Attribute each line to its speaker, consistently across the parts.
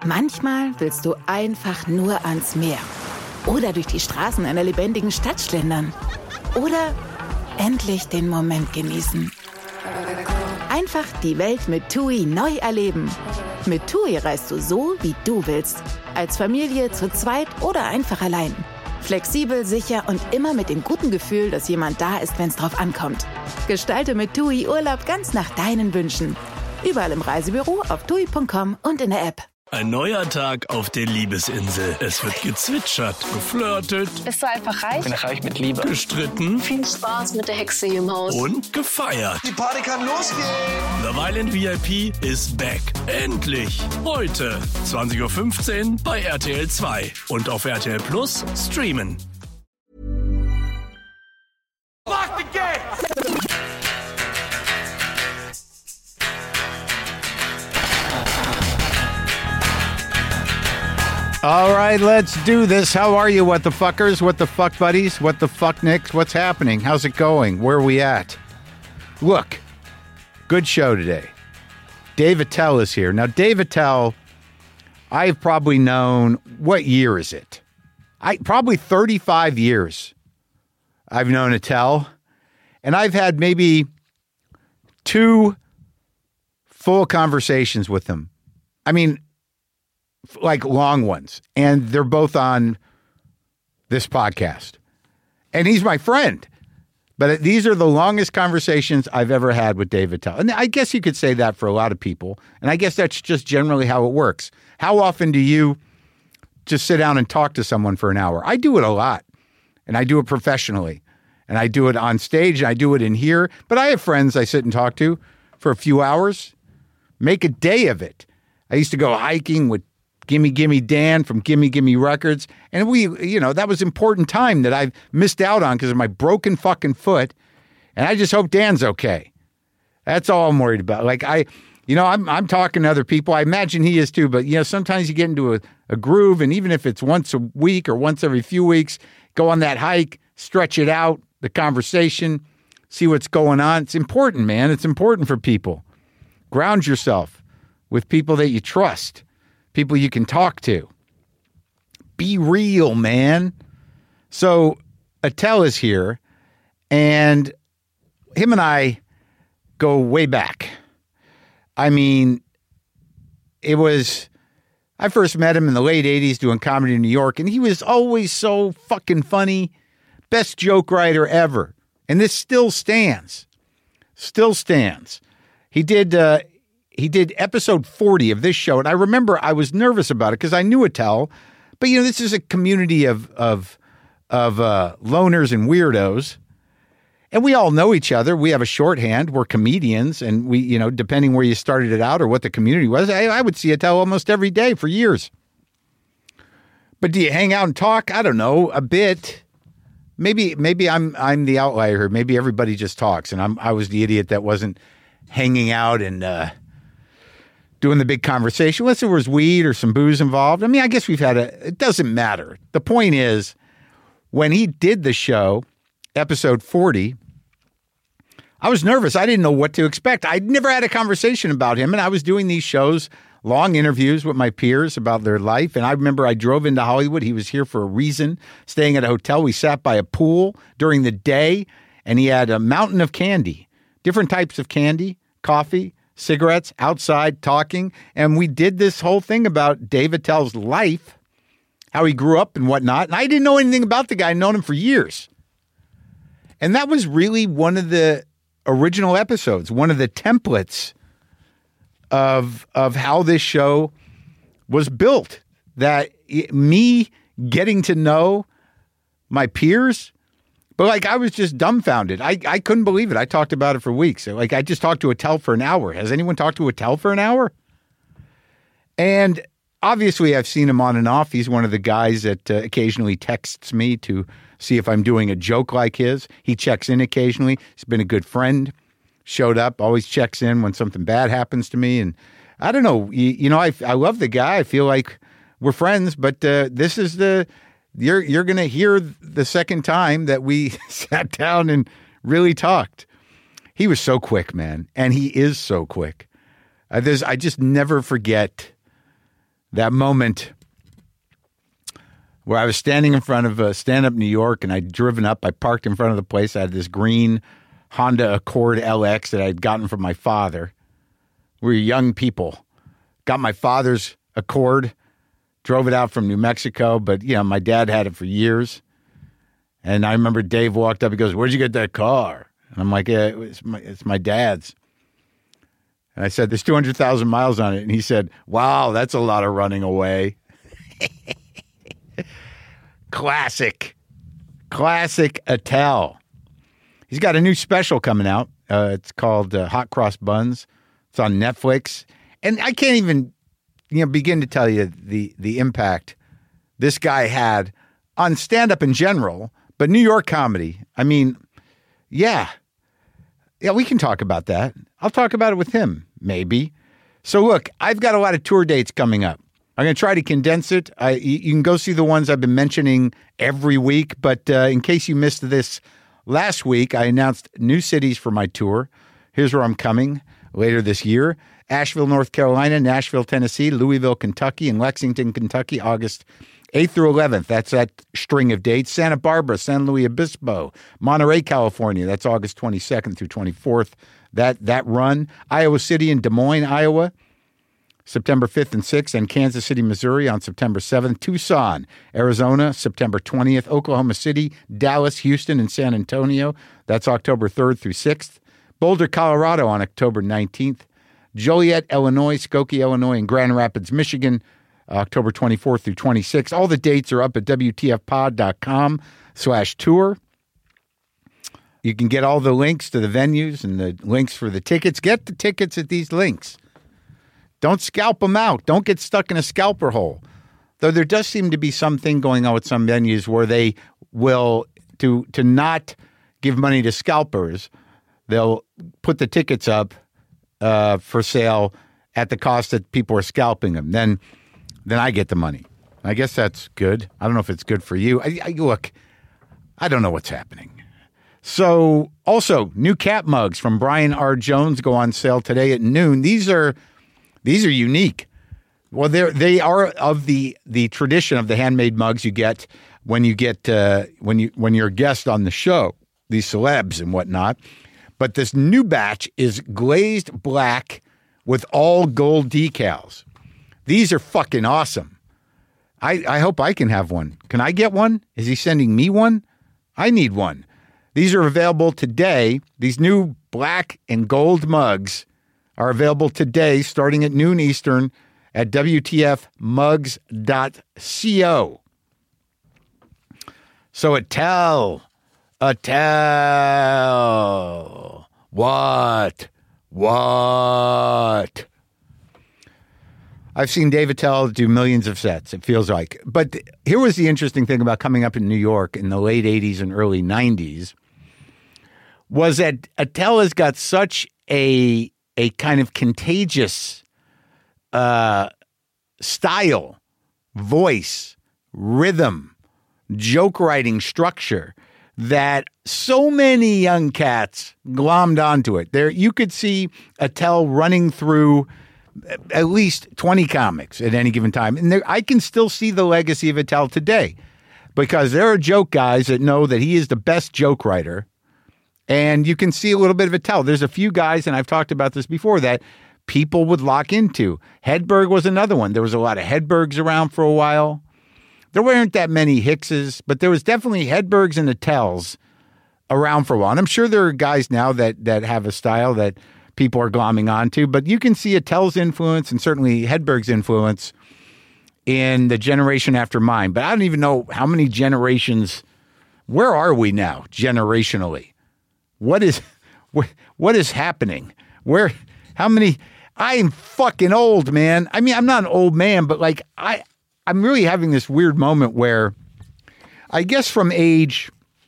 Speaker 1: Manchmal willst du einfach nur ans Meer. Oder durch die Straßen einer lebendigen Stadt schlendern. Oder endlich den Moment genießen. Einfach die Welt mit TUI neu erleben. Mit TUI reist du so, wie du willst. Als Familie, zu zweit oder einfach allein. Flexibel, sicher und immer mit dem guten Gefühl, dass jemand da ist, wenn es drauf ankommt. Gestalte mit TUI Urlaub ganz nach deinen Wünschen. Überall im Reisebüro, auf TUI.com und in der App.
Speaker 2: Ein neuer Tag auf der Liebesinsel. Es wird gezwitschert, geflirtet.
Speaker 3: Bist du einfach reich?
Speaker 4: Bin reich mit Liebe.
Speaker 2: Gestritten.
Speaker 3: Viel Spaß mit der Hexe hier im Haus.
Speaker 2: Und gefeiert.
Speaker 5: Die Party kann losgehen.
Speaker 2: Love Island VIP ist back. Endlich. Heute, 20.15 Uhr bei RTL 2. Und auf RTL Plus streamen.
Speaker 5: Lock the gate!
Speaker 6: All right, let's do this. How are you, what the fuckers? What the fuck buddies? What the fuck nicks? What's happening? How's it going? Where are we at? Look, good show today. Dave Attell is here. Now, Dave Attell, I've probably known, what year is it? Probably 35 years I've known Attell. And I've had maybe 2 full conversations with him. I mean, like long ones. And they're both on this podcast. And he's my friend. But these are the longest conversations I've ever had with Dave Attell. And I guess you could say that for a lot of people. And I guess that's just generally how it works. How often do you just sit down and talk to someone for an hour? I do it a lot. And I do it professionally. And I do it on stage. And I do it in here. But I have friends I sit and talk to for a few hours. Make a day of it. I used to go hiking with Gimme Gimme Dan from Gimme Gimme Records. And that was important time that I've missed out on because of my broken fucking foot. And I just hope Dan's okay. That's all I'm worried about. Like I'm talking to other people. I imagine he is too, but sometimes you get into a groove, and even if it's once a week or once every few weeks, go on that hike, stretch it out, the conversation, see what's going on. It's important, man. It's important for people. Ground yourself with people that you trust. People you can talk to. Be real, man. So Attell is here, and him and I go way back. I mean, I first met him in the late 80s doing comedy in New York, and he was always so fucking funny. Best joke writer ever. And this still stands. Still stands. He did episode 40 of this show, and I remember I was nervous about it because I knew Attell, but this is a community of loners and weirdos, and we all know each other. We have a shorthand. We're comedians, and we, depending where you started it out or what the community was, I would see Attell almost every day for years. But do you hang out and talk? I don't know, a bit. Maybe I'm the outlier here. Maybe everybody just talks, and I was the idiot that wasn't hanging out and doing the big conversation. Unless there was weed or some booze involved. I mean, I guess it doesn't matter. The point is, when he did the show, episode 40, I was nervous. I didn't know what to expect. I'd never had a conversation about him, and I was doing these shows, long interviews with my peers about their life. And I remember I drove into Hollywood. He was here for a reason, staying at a hotel. We sat by a pool during the day, and he had a mountain of candy, different types of candy, coffee, cigarettes, outside, talking. And we did this whole thing about Dave Attell's life, how he grew up and whatnot. And I didn't know anything about the guy. I'd known him for years. And that was really one of the original episodes, one of the templates of how this show was built. That me getting to know my peers, but I was just dumbfounded. I couldn't believe it. I talked about it for weeks. I just talked to Attell for an hour. Has anyone talked to Attell for an hour? And obviously I've seen him on and off. He's one of the guys that occasionally texts me to see if I'm doing a joke like his. He checks in occasionally. He's been a good friend. Showed up, always checks in when something bad happens to me. And I don't know, I love the guy. I feel like we're friends, but this is you're going to hear the second time that we sat down and really talked. He was so quick, man. And he is so quick. I just never forget that moment where I was standing in front of Stand Up New York, and I'd driven up. I parked in front of the place. I had this green Honda Accord LX that I'd gotten from my father. We were young people. Got my father's Accord, drove it out from New Mexico, but, my dad had it for years. And I remember Dave walked up. He goes, "Where'd you get that car?" And I'm like, "Yeah, it's my dad's." And I said, "There's 200,000 miles on it." And he said, "Wow, that's a lot of running away." Classic Attell. He's got a new special coming out. It's called Hot Cross Buns. It's on Netflix. And I can't even, begin to tell you the impact this guy had on stand-up in general, but New York comedy. I mean, yeah, we can talk about that. I'll talk about it with him, maybe. So look, I've got a lot of tour dates coming up. I'm going to try to condense it. You can go see the ones I've been mentioning every week, but in case you missed this last week, I announced new cities for my tour. Here's where I'm coming later this year. Asheville, North Carolina, Nashville, Tennessee, Louisville, Kentucky, and Lexington, Kentucky, August 8th through 11th. That's that string of dates. Santa Barbara, San Luis Obispo, Monterey, California. That's August 22nd through 24th. That run. Iowa City and Des Moines, Iowa, September 5th and 6th, and Kansas City, Missouri on September 7th. Tucson, Arizona, September 20th. Oklahoma City, Dallas, Houston, and San Antonio. That's October 3rd through 6th. Boulder, Colorado on October 19th. Joliet, Illinois, Skokie, Illinois, and Grand Rapids, Michigan, October 24th through 26th. All the dates are up at WTFpod.com/tour. You can get all the links to the venues and the links for the tickets. Get the tickets at these links. Don't scalp them out. Don't get stuck in a scalper hole. Though there does seem to be something going on with some venues where they will, to not give money to scalpers, they'll put the tickets up for sale at the cost that people are scalping them. Then I get the money. I guess that's good. I don't know if it's good for you. Look, I don't know what's happening. So also, new cat mugs from Brian R. Jones go on sale today at noon. These are unique. Well, they are of the tradition of the handmade mugs you get when you're a guest on the show, these celebs and whatnot. But this new batch is glazed black with all gold decals. These are fucking awesome. I hope I can have one. Can I get one? Is he sending me one? I need one. These are available today. These new black and gold mugs are available today starting at noon Eastern at WTFmugs.co. So Attell. What? I've seen Dave Attell do millions of sets, it feels like. But here was the interesting thing about coming up in New York in the late 80s and early 90s was that Attell has got such a kind of contagious style, voice, rhythm, joke writing structure that so many young cats glommed onto it. There, you could see Attell running through at least 20 comics at any given time. And I can still see the legacy of Attell today because there are joke guys that know that he is the best joke writer. And you can see a little bit of Attell. There's a few guys, and I've talked about this before, that people would lock into. Hedberg was another one. There was a lot of Hedbergs around for a while. There weren't that many Hickses, but there was definitely Hedbergs and Attells around for a while. And I'm sure there are guys now that have a style that people are glomming onto, but you can see Attell's influence and certainly Hedberg's influence in the generation after mine. But I don't even know how many generations. Where are we now generationally? What is happening? How many? I'm fucking old, man. I mean, I'm not an old man, but like I'm really having this weird moment where I guess from age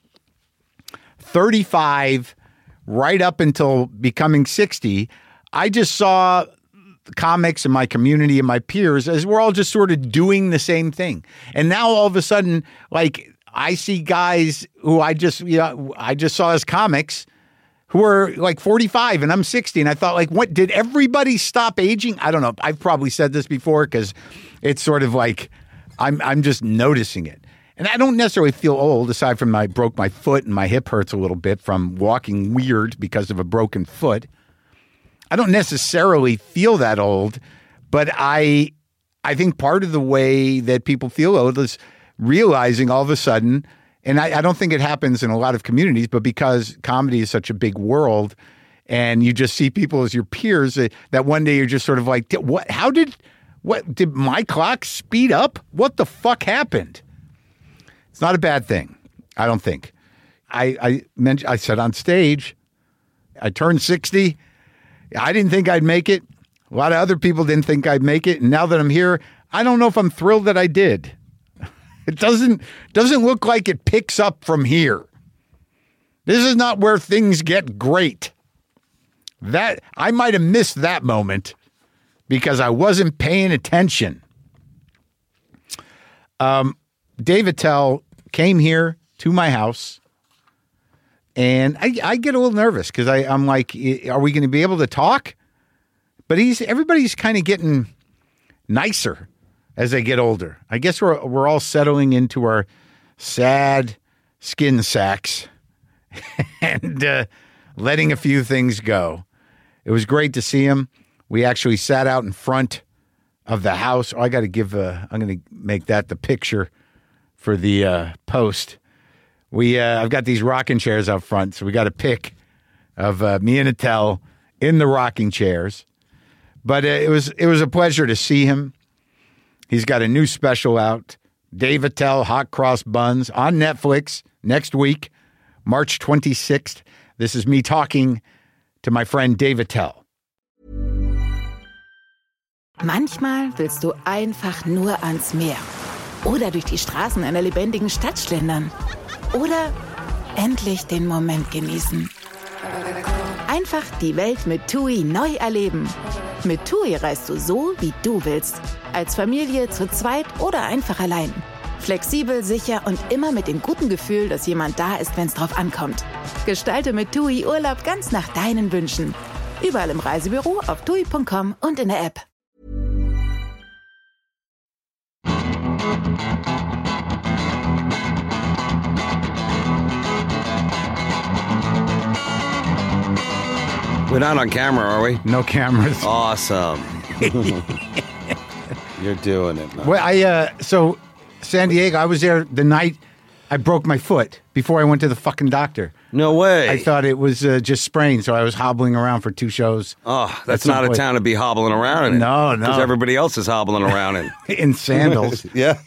Speaker 6: 35 right up until becoming 60, I just saw comics in my community and my peers as we're all just sort of doing the same thing. And now all of a sudden, like, I see guys who I just saw as comics who are like 45 and I'm 60. And I thought, like, what, did everybody stop aging? I don't know. I've probably said this before because It's sort of like I'm just noticing it. And I don't necessarily feel old, aside from I broke my foot and my hip hurts a little bit from walking weird because of a broken foot. I don't necessarily feel that old, but I think part of the way that people feel old is realizing all of a sudden, and I don't think it happens in a lot of communities, but because comedy is such a big world and you just see people as your peers, that one day you're just sort of like, what did my clock speed up? What the fuck happened? It's not a bad thing, I don't think. I said on stage, I turned 60. I didn't think I'd make it. A lot of other people didn't think I'd make it. And now that I'm here, I don't know if I'm thrilled that I did. It doesn't look like it picks up from here. This is not where things get great. That I might have missed that moment because I wasn't paying attention. Dave Attell came here to my house, and I get a little nervous because I'm like, are we going to be able to talk? But everybody's kind of getting nicer as they get older. I guess we're all settling into our sad skin sacks and letting a few things go. It was great to see him. We actually sat out in front of the house. I'm going to make that the picture for the post. I've got these rocking chairs out front, so we got a pic of me and Attell in the rocking chairs. But it was a pleasure to see him. He's got a new special out, Dave Attell, Hot Cross Buns, on Netflix next week, March 26th. This is me talking to my friend Dave Attell.
Speaker 1: Manchmal willst du einfach nur ans Meer. Oder durch die Straßen einer lebendigen Stadt schlendern. Oder endlich den Moment genießen. Einfach die Welt mit TUI neu erleben. Mit TUI reist du so, wie du willst. Als Familie, zu zweit oder einfach allein. Flexibel, sicher und immer mit dem guten Gefühl, dass jemand da ist, wenn es drauf ankommt. Gestalte mit TUI Urlaub ganz nach deinen Wünschen. Überall im Reisebüro, auf TUI.com und in der App.
Speaker 4: We're not on camera, are we?
Speaker 6: No cameras.
Speaker 4: Awesome. You're doing it, man.
Speaker 6: Well, so San Diego, I was there the night I broke my foot before I went to the fucking doctor.
Speaker 4: No way.
Speaker 6: I thought it was just sprained, so I was hobbling around for 2 shows.
Speaker 4: Oh, that's not a town to be hobbling around in.
Speaker 6: No.
Speaker 4: Because everybody else is hobbling around in.
Speaker 6: In sandals.
Speaker 4: Yeah.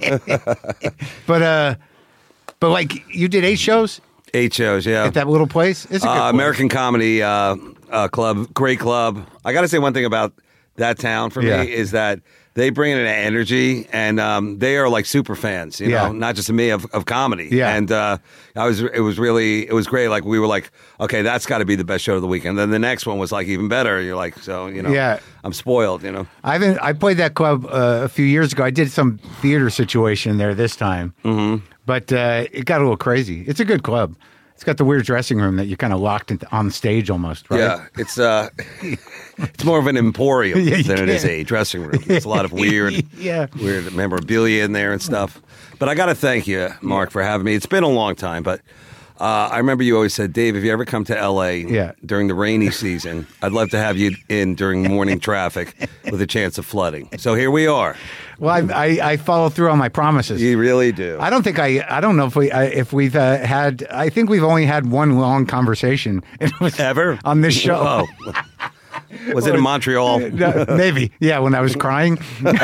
Speaker 6: But like, you did 8 shows?
Speaker 4: 8 shows, yeah.
Speaker 6: At that little place? It's a good place.
Speaker 4: American Comedy Club, great club. I got to say one thing about that town for me is that they bring in an energy, and they are like super fans, you know, not just me of comedy. Yeah. And it was great. Like, we were like, okay, that's got to be the best show of the week. And then the next one was like even better. You're like, so, you know, I'm spoiled, you know. I played that club a few years ago. I did some theater situation there this time. Mm-hmm. But it got a little crazy. It's a good club. It's got the weird dressing room that you're kind of locked on stage almost, right? Yeah, it's more of an emporium than it is a dressing room. There's a lot of weird memorabilia in there and stuff. But I got to thank you, Mark, for having me. It's been a long time, but I remember you always said, Dave, if you ever come to L.A. during the rainy season, I'd love to have you in during morning traffic with a chance of flooding. So here we are. Well, I follow through on my promises. You really do. I don't know if we've had. I think we've only had one long conversation. Ever on this show. Oh. Was it in Montreal? Maybe. Yeah, when I was crying.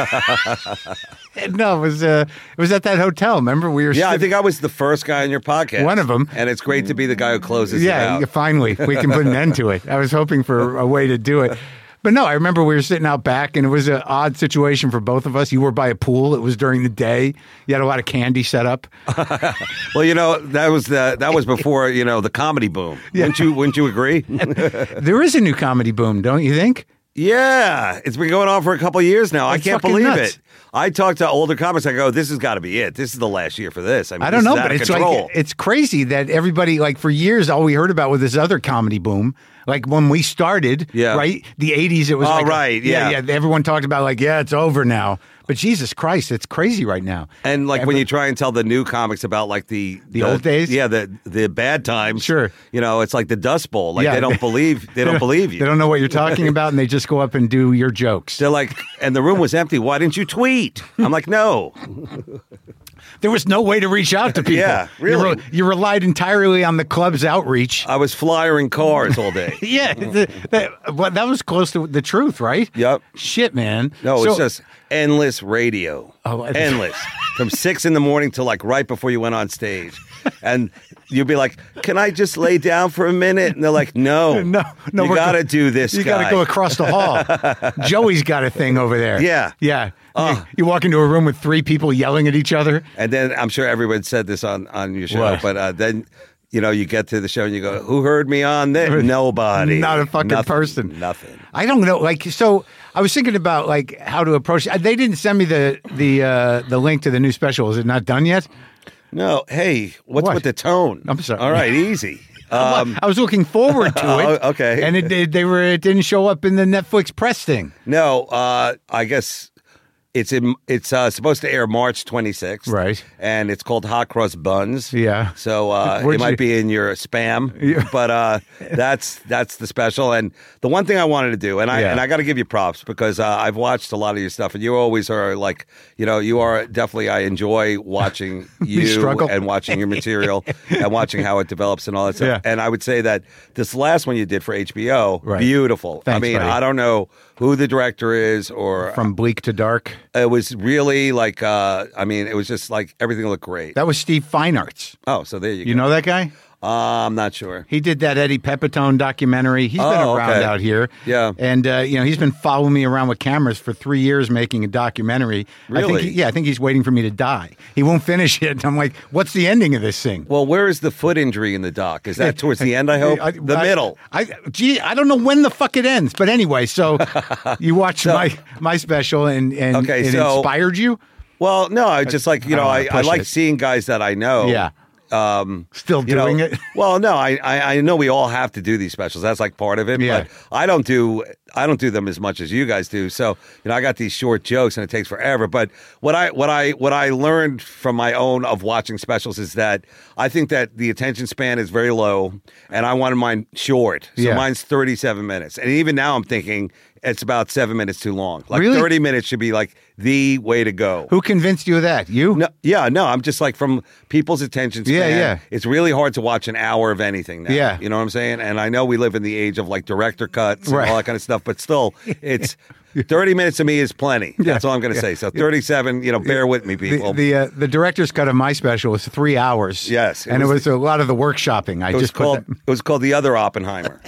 Speaker 4: No, it was at that hotel. Remember, we were. Yeah, I think I was the first guy on your podcast. One of them, and it's great to be the guy who closes it out. Yeah, finally, we can put an end to it. I was hoping for a way to do it. But no, I remember we were sitting out back, and it was an odd situation for both of us. You were by a pool. It was during the day. You had a lot of candy set up. Well, you know, that was before, you know, the comedy boom. Yeah. Wouldn't you agree? There is a new comedy boom, don't you think? Yeah, it's been going on for a couple of years now. I can't believe it. I talk to older comics. I go, "This has got to be it. This is the last year for this." I mean, I don't know, but it's like, it's crazy that everybody, like, for years, all we heard about was this other comedy boom.
Speaker 6: Like when we started,
Speaker 4: Yeah.
Speaker 6: right? The 80s, it was
Speaker 4: Oh,
Speaker 6: like,
Speaker 4: right, yeah.
Speaker 6: Everyone talked about like, yeah, it's over now. But Jesus Christ, it's crazy right now.
Speaker 4: And like when you try and tell the new comics about like the
Speaker 6: old days?
Speaker 4: yeah, the bad times,
Speaker 6: Sure.
Speaker 4: you know, it's like the Dust Bowl. Like
Speaker 6: Yeah.
Speaker 4: they don't believe you.
Speaker 6: They don't know what you're talking about, and they just go up and do your jokes.
Speaker 4: They're like, and the room was empty. Why didn't you tweet? I'm like, no.
Speaker 6: There was no way to reach out to people.
Speaker 4: Yeah, really.
Speaker 6: You relied entirely on the club's outreach.
Speaker 4: I was flyering cars all day.
Speaker 6: Yeah, that was close to the truth, right?
Speaker 4: Yep.
Speaker 6: Shit, man.
Speaker 4: No,
Speaker 6: So-
Speaker 4: it's just endless radio.
Speaker 6: Oh, I-
Speaker 4: endless. From 6 a.m. till like right before you went on stage. And you'd be like, can I just lay down for a minute? And they're like, no.
Speaker 6: No,
Speaker 4: You got to do this,
Speaker 6: You
Speaker 4: guy.
Speaker 6: got to go across the hall. Joey's got a thing over there.
Speaker 4: Yeah.
Speaker 6: Yeah.
Speaker 4: Oh.
Speaker 6: You walk into a room with 3 people yelling at each other.
Speaker 4: And then I'm sure everyone said this on your show,
Speaker 6: What?
Speaker 4: but then you know you get to the show and you go, "Who heard me on this?" Nobody,
Speaker 6: Not a fucking
Speaker 4: Nothing.
Speaker 6: person.
Speaker 4: Nothing.
Speaker 6: I don't know. Like, so I was thinking about like how to approach. They didn't send me the link to the new special. Is it not done yet?
Speaker 4: No. Hey, what's
Speaker 6: What?
Speaker 4: with the tone?
Speaker 6: I'm sorry.
Speaker 4: All right, easy.
Speaker 6: I was looking forward to it.
Speaker 4: Oh, okay.
Speaker 6: And it didn't show up in the Netflix press thing.
Speaker 4: No, I guess it's supposed to air March 26th,
Speaker 6: Right.
Speaker 4: And it's called Hot Cross Buns.
Speaker 6: Yeah.
Speaker 4: So
Speaker 6: Where'd
Speaker 4: it might
Speaker 6: you-
Speaker 4: be in your spam,
Speaker 6: Yeah.
Speaker 4: but that's the special. And the one thing I wanted to do, and I got to give you props because I've watched a lot of your stuff, and you always are like, you know, you are definitely. I enjoy watching you
Speaker 6: struggle.
Speaker 4: and watching your material and watching how it develops and all that stuff.
Speaker 6: Yeah.
Speaker 4: And I would say that this last one you did for HBO,
Speaker 6: Right.
Speaker 4: beautiful.
Speaker 6: Thanks,
Speaker 4: I mean,
Speaker 6: buddy.
Speaker 4: I don't know who the director is or
Speaker 6: From Bleak to Dark.
Speaker 4: it was really like I mean it was just like everything looked great.
Speaker 6: That was Steve Feinartz.
Speaker 4: Oh, so there you go.
Speaker 6: You know that guy?
Speaker 4: I'm not sure.
Speaker 6: He did that Eddie Pepitone documentary. He's been
Speaker 4: Oh,
Speaker 6: around
Speaker 4: okay.
Speaker 6: out here.
Speaker 4: Yeah.
Speaker 6: And, he's been following me around with cameras for 3 years making a documentary.
Speaker 4: Really?
Speaker 6: I think he's waiting for me to die. He won't finish it. I'm like, what's the ending of this thing?
Speaker 4: Well, where is the foot injury in the doc? Is that towards the end? I hope the middle.
Speaker 6: I don't know when the fuck it ends. But anyway, so you watched my special and
Speaker 4: Okay,
Speaker 6: it
Speaker 4: so-
Speaker 6: inspired you?
Speaker 4: Well, no, I just like you
Speaker 6: I
Speaker 4: know
Speaker 6: don't wanna
Speaker 4: I
Speaker 6: push
Speaker 4: like
Speaker 6: it.
Speaker 4: seeing guys that I know.
Speaker 6: Yeah. Still
Speaker 4: You know,
Speaker 6: doing it?
Speaker 4: Well, no, I know we all have to do these specials. That's like part of it.
Speaker 6: Yeah.
Speaker 4: But I don't do them as much as you guys do. So you know, I got these short jokes and it takes forever. But what I learned from my own of watching specials is that I think that the attention span is very low, and I wanted mine short. So
Speaker 6: Yeah.
Speaker 4: mine's 37 minutes, and even now I'm thinking it's about 7 minutes too long. Like
Speaker 6: Really?
Speaker 4: 30 minutes should be like the way to go.
Speaker 6: Who convinced you of that? You?
Speaker 4: No, I'm just like from people's attention span.
Speaker 6: Yeah.
Speaker 4: It's really hard to watch an hour of anything now.
Speaker 6: Yeah.
Speaker 4: You know what I'm saying? And I know we live in the age of like director cuts and
Speaker 6: Right.
Speaker 4: all that kind of stuff, but still, it's 30 minutes to me is plenty. That's all I'm going to say. So 37, you know, bear with me, people.
Speaker 6: The director's cut of my special was 3 hours.
Speaker 4: Yes,
Speaker 6: and it was a lot of the workshopping. I
Speaker 4: it was
Speaker 6: just
Speaker 4: called it was called The Other Oppenheimer.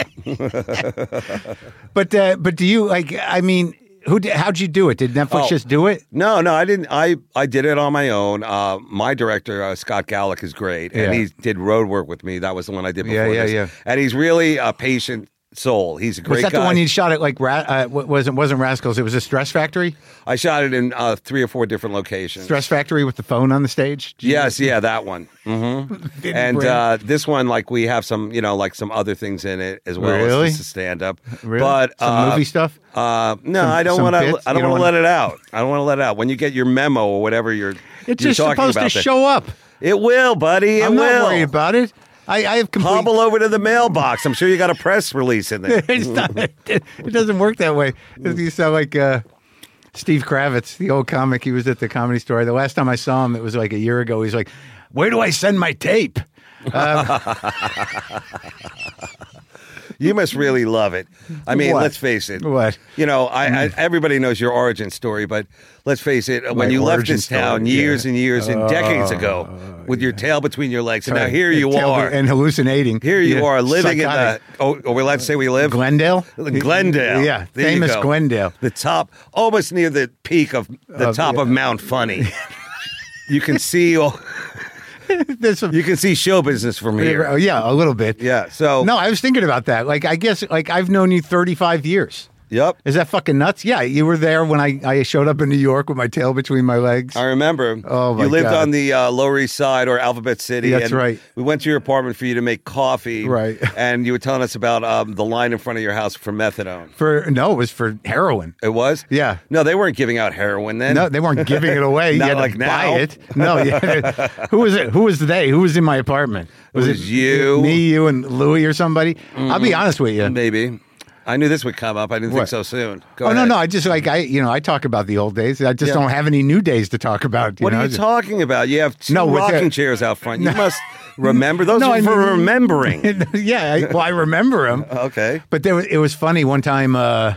Speaker 6: But do you like? I mean, how'd you do it? Did Netflix just do it?
Speaker 4: No, I didn't. I did it on my own. My director, Scott Gallick, is great, and
Speaker 6: Yeah.
Speaker 4: he did road work with me. That was the one I did before
Speaker 6: Yeah,
Speaker 4: this.
Speaker 6: yeah.
Speaker 4: And he's really a patient soul. He's a great
Speaker 6: Was that
Speaker 4: guy.
Speaker 6: the one you shot at? Like, wasn't Rascals? It was a Stress Factory.
Speaker 4: I shot it in 3 or 4 different locations.
Speaker 6: Stress Factory with the phone on the stage.
Speaker 4: Yes, yeah, that one. And this one, like, we have some, you know, like some other things in it as well.
Speaker 6: Really?
Speaker 4: It's just a stand-up.
Speaker 6: Really?
Speaker 4: But
Speaker 6: Some movie stuff.
Speaker 4: No, I don't
Speaker 6: some
Speaker 4: want to.
Speaker 6: bits?
Speaker 4: I
Speaker 6: You
Speaker 4: don't
Speaker 6: don't
Speaker 4: want to
Speaker 6: wanna-
Speaker 4: let it out. I don't want to let it out. When you get your memo or whatever you're
Speaker 6: It's
Speaker 4: you're
Speaker 6: just
Speaker 4: talking
Speaker 6: supposed to
Speaker 4: about there.
Speaker 6: show up.
Speaker 4: It will, buddy. It
Speaker 6: I'm
Speaker 4: will.
Speaker 6: not worried about it. I have complete.
Speaker 4: Hobble over to the mailbox. I'm sure you got a press release in there.
Speaker 6: It's not, it doesn't work that way. You sound like Steve Kravitz, the old comic. He was at the Comedy Store. The last time I saw him, it was like a year ago. He's like, "Where do I send my tape?"
Speaker 4: You must really love it. I mean,
Speaker 6: What?
Speaker 4: let's face it.
Speaker 6: What?
Speaker 4: You know, everybody knows your origin story, but let's face it. When
Speaker 6: My
Speaker 4: you left
Speaker 6: origin
Speaker 4: this town
Speaker 6: story,
Speaker 4: years
Speaker 6: yeah.
Speaker 4: and years and decades ago, with your tail between your legs, and now here you
Speaker 6: Tail-
Speaker 4: are.
Speaker 6: and hallucinating.
Speaker 4: Here you
Speaker 6: Yeah,
Speaker 4: are living
Speaker 6: psychotic.
Speaker 4: in the. Oh, are we allowed to say we live?
Speaker 6: Glendale.
Speaker 4: Glendale.
Speaker 6: Yeah,
Speaker 4: There you
Speaker 6: famous
Speaker 4: go.
Speaker 6: Glendale.
Speaker 4: The top, almost near the peak of the top of Mount Funny. You can see
Speaker 6: There's some,
Speaker 4: you can see show business from here.
Speaker 6: yeah, a little bit.
Speaker 4: Yeah. So
Speaker 6: No, I was thinking about that. Like, I guess, like, I've known you 35 years.
Speaker 4: Yep.
Speaker 6: Is that fucking nuts? Yeah, you were there when I showed up in New York with my tail between my legs.
Speaker 4: I remember.
Speaker 6: Oh, my
Speaker 4: You lived
Speaker 6: God.
Speaker 4: on the Lower East Side or Alphabet City.
Speaker 6: That's
Speaker 4: and
Speaker 6: right.
Speaker 4: We went to your apartment for you to make coffee.
Speaker 6: Right.
Speaker 4: And you were telling us about the line in front of your house for methadone.
Speaker 6: No, it was for heroin.
Speaker 4: It was?
Speaker 6: Yeah.
Speaker 4: No, they weren't giving out heroin then.
Speaker 6: No, they weren't giving it away. You
Speaker 4: Not
Speaker 6: had to
Speaker 4: like now.
Speaker 6: buy it. No, who was it? Who was they? Who was in my apartment?
Speaker 4: Was it you?
Speaker 6: Me, you, and Louie or somebody? I'll be honest with you.
Speaker 4: Maybe. I knew this would come up. I didn't think
Speaker 6: What?
Speaker 4: so soon. Go
Speaker 6: Oh
Speaker 4: ahead.
Speaker 6: no, I just I talk about the old days. I just
Speaker 4: Yeah.
Speaker 6: don't have any new days to talk about.
Speaker 4: What are you talking about? You have two
Speaker 6: No, with
Speaker 4: rocking
Speaker 6: the-
Speaker 4: chairs out front. You must remember. Those
Speaker 6: No,
Speaker 4: are
Speaker 6: I
Speaker 4: for
Speaker 6: mean-
Speaker 4: remembering.
Speaker 6: Yeah, I remember them.
Speaker 4: Okay.
Speaker 6: But it was funny one time. I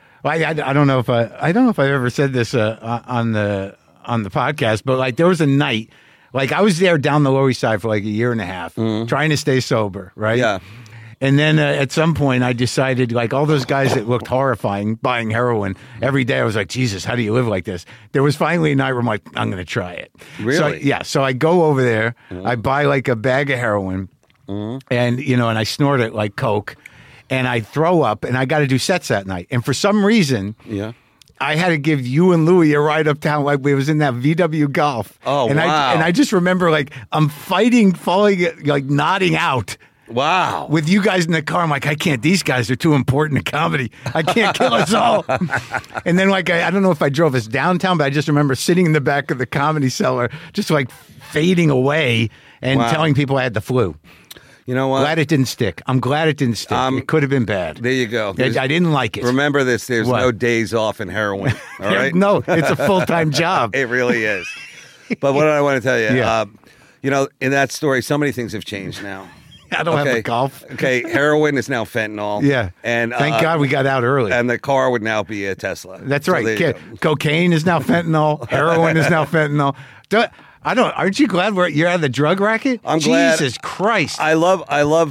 Speaker 6: don't know if I've ever said this on the podcast, but like there was a night, like I was there down the Lower East Side for like a year and a half, trying to stay sober, right?
Speaker 4: Yeah.
Speaker 6: And then at some point, I decided, like all those guys that looked horrifying buying heroin every day, I was like, Jesus, how do you live like this? There was finally a night where I'm like, I'm going to try it.
Speaker 4: Really?
Speaker 6: So I go over there, I buy like a bag of heroin, and and I snort it like Coke, and I throw up, and I got to do sets that night. And for some reason,
Speaker 4: Yeah.
Speaker 6: I had to give you and Louie a ride uptown like we was in that VW Golf.
Speaker 4: Oh,
Speaker 6: and
Speaker 4: wow.
Speaker 6: I just remember like I'm falling, like nodding out.
Speaker 4: Wow.
Speaker 6: With you guys in the car, I'm like, I can't. These guys are too important to comedy. I can't kill us all. And then, like, I don't know if I drove us downtown, but I just remember sitting in the back of the Comedy Cellar, just like fading away and
Speaker 4: Wow.
Speaker 6: telling people I had the flu.
Speaker 4: You know what?
Speaker 6: Glad it didn't stick. I'm glad it didn't stick. It could have been bad.
Speaker 4: There you go.
Speaker 6: I didn't like it.
Speaker 4: Remember this. There's
Speaker 6: What?
Speaker 4: no days off in heroin. All right.
Speaker 6: No, it's a full-time job.
Speaker 4: It really is. But what I want to tell you,
Speaker 6: Yeah.
Speaker 4: in that story, so many things have changed now.
Speaker 6: I don't have a golf.
Speaker 4: Okay, heroin is now fentanyl.
Speaker 6: Yeah.
Speaker 4: And
Speaker 6: Thank God we got out early.
Speaker 4: And the car would now be a Tesla.
Speaker 6: That's
Speaker 4: So
Speaker 6: right.
Speaker 4: there you go.
Speaker 6: Cocaine is now fentanyl. Heroin is now fentanyl. Aren't you glad you're out of the drug racket?
Speaker 4: I'm glad.
Speaker 6: Jesus Christ.
Speaker 4: I love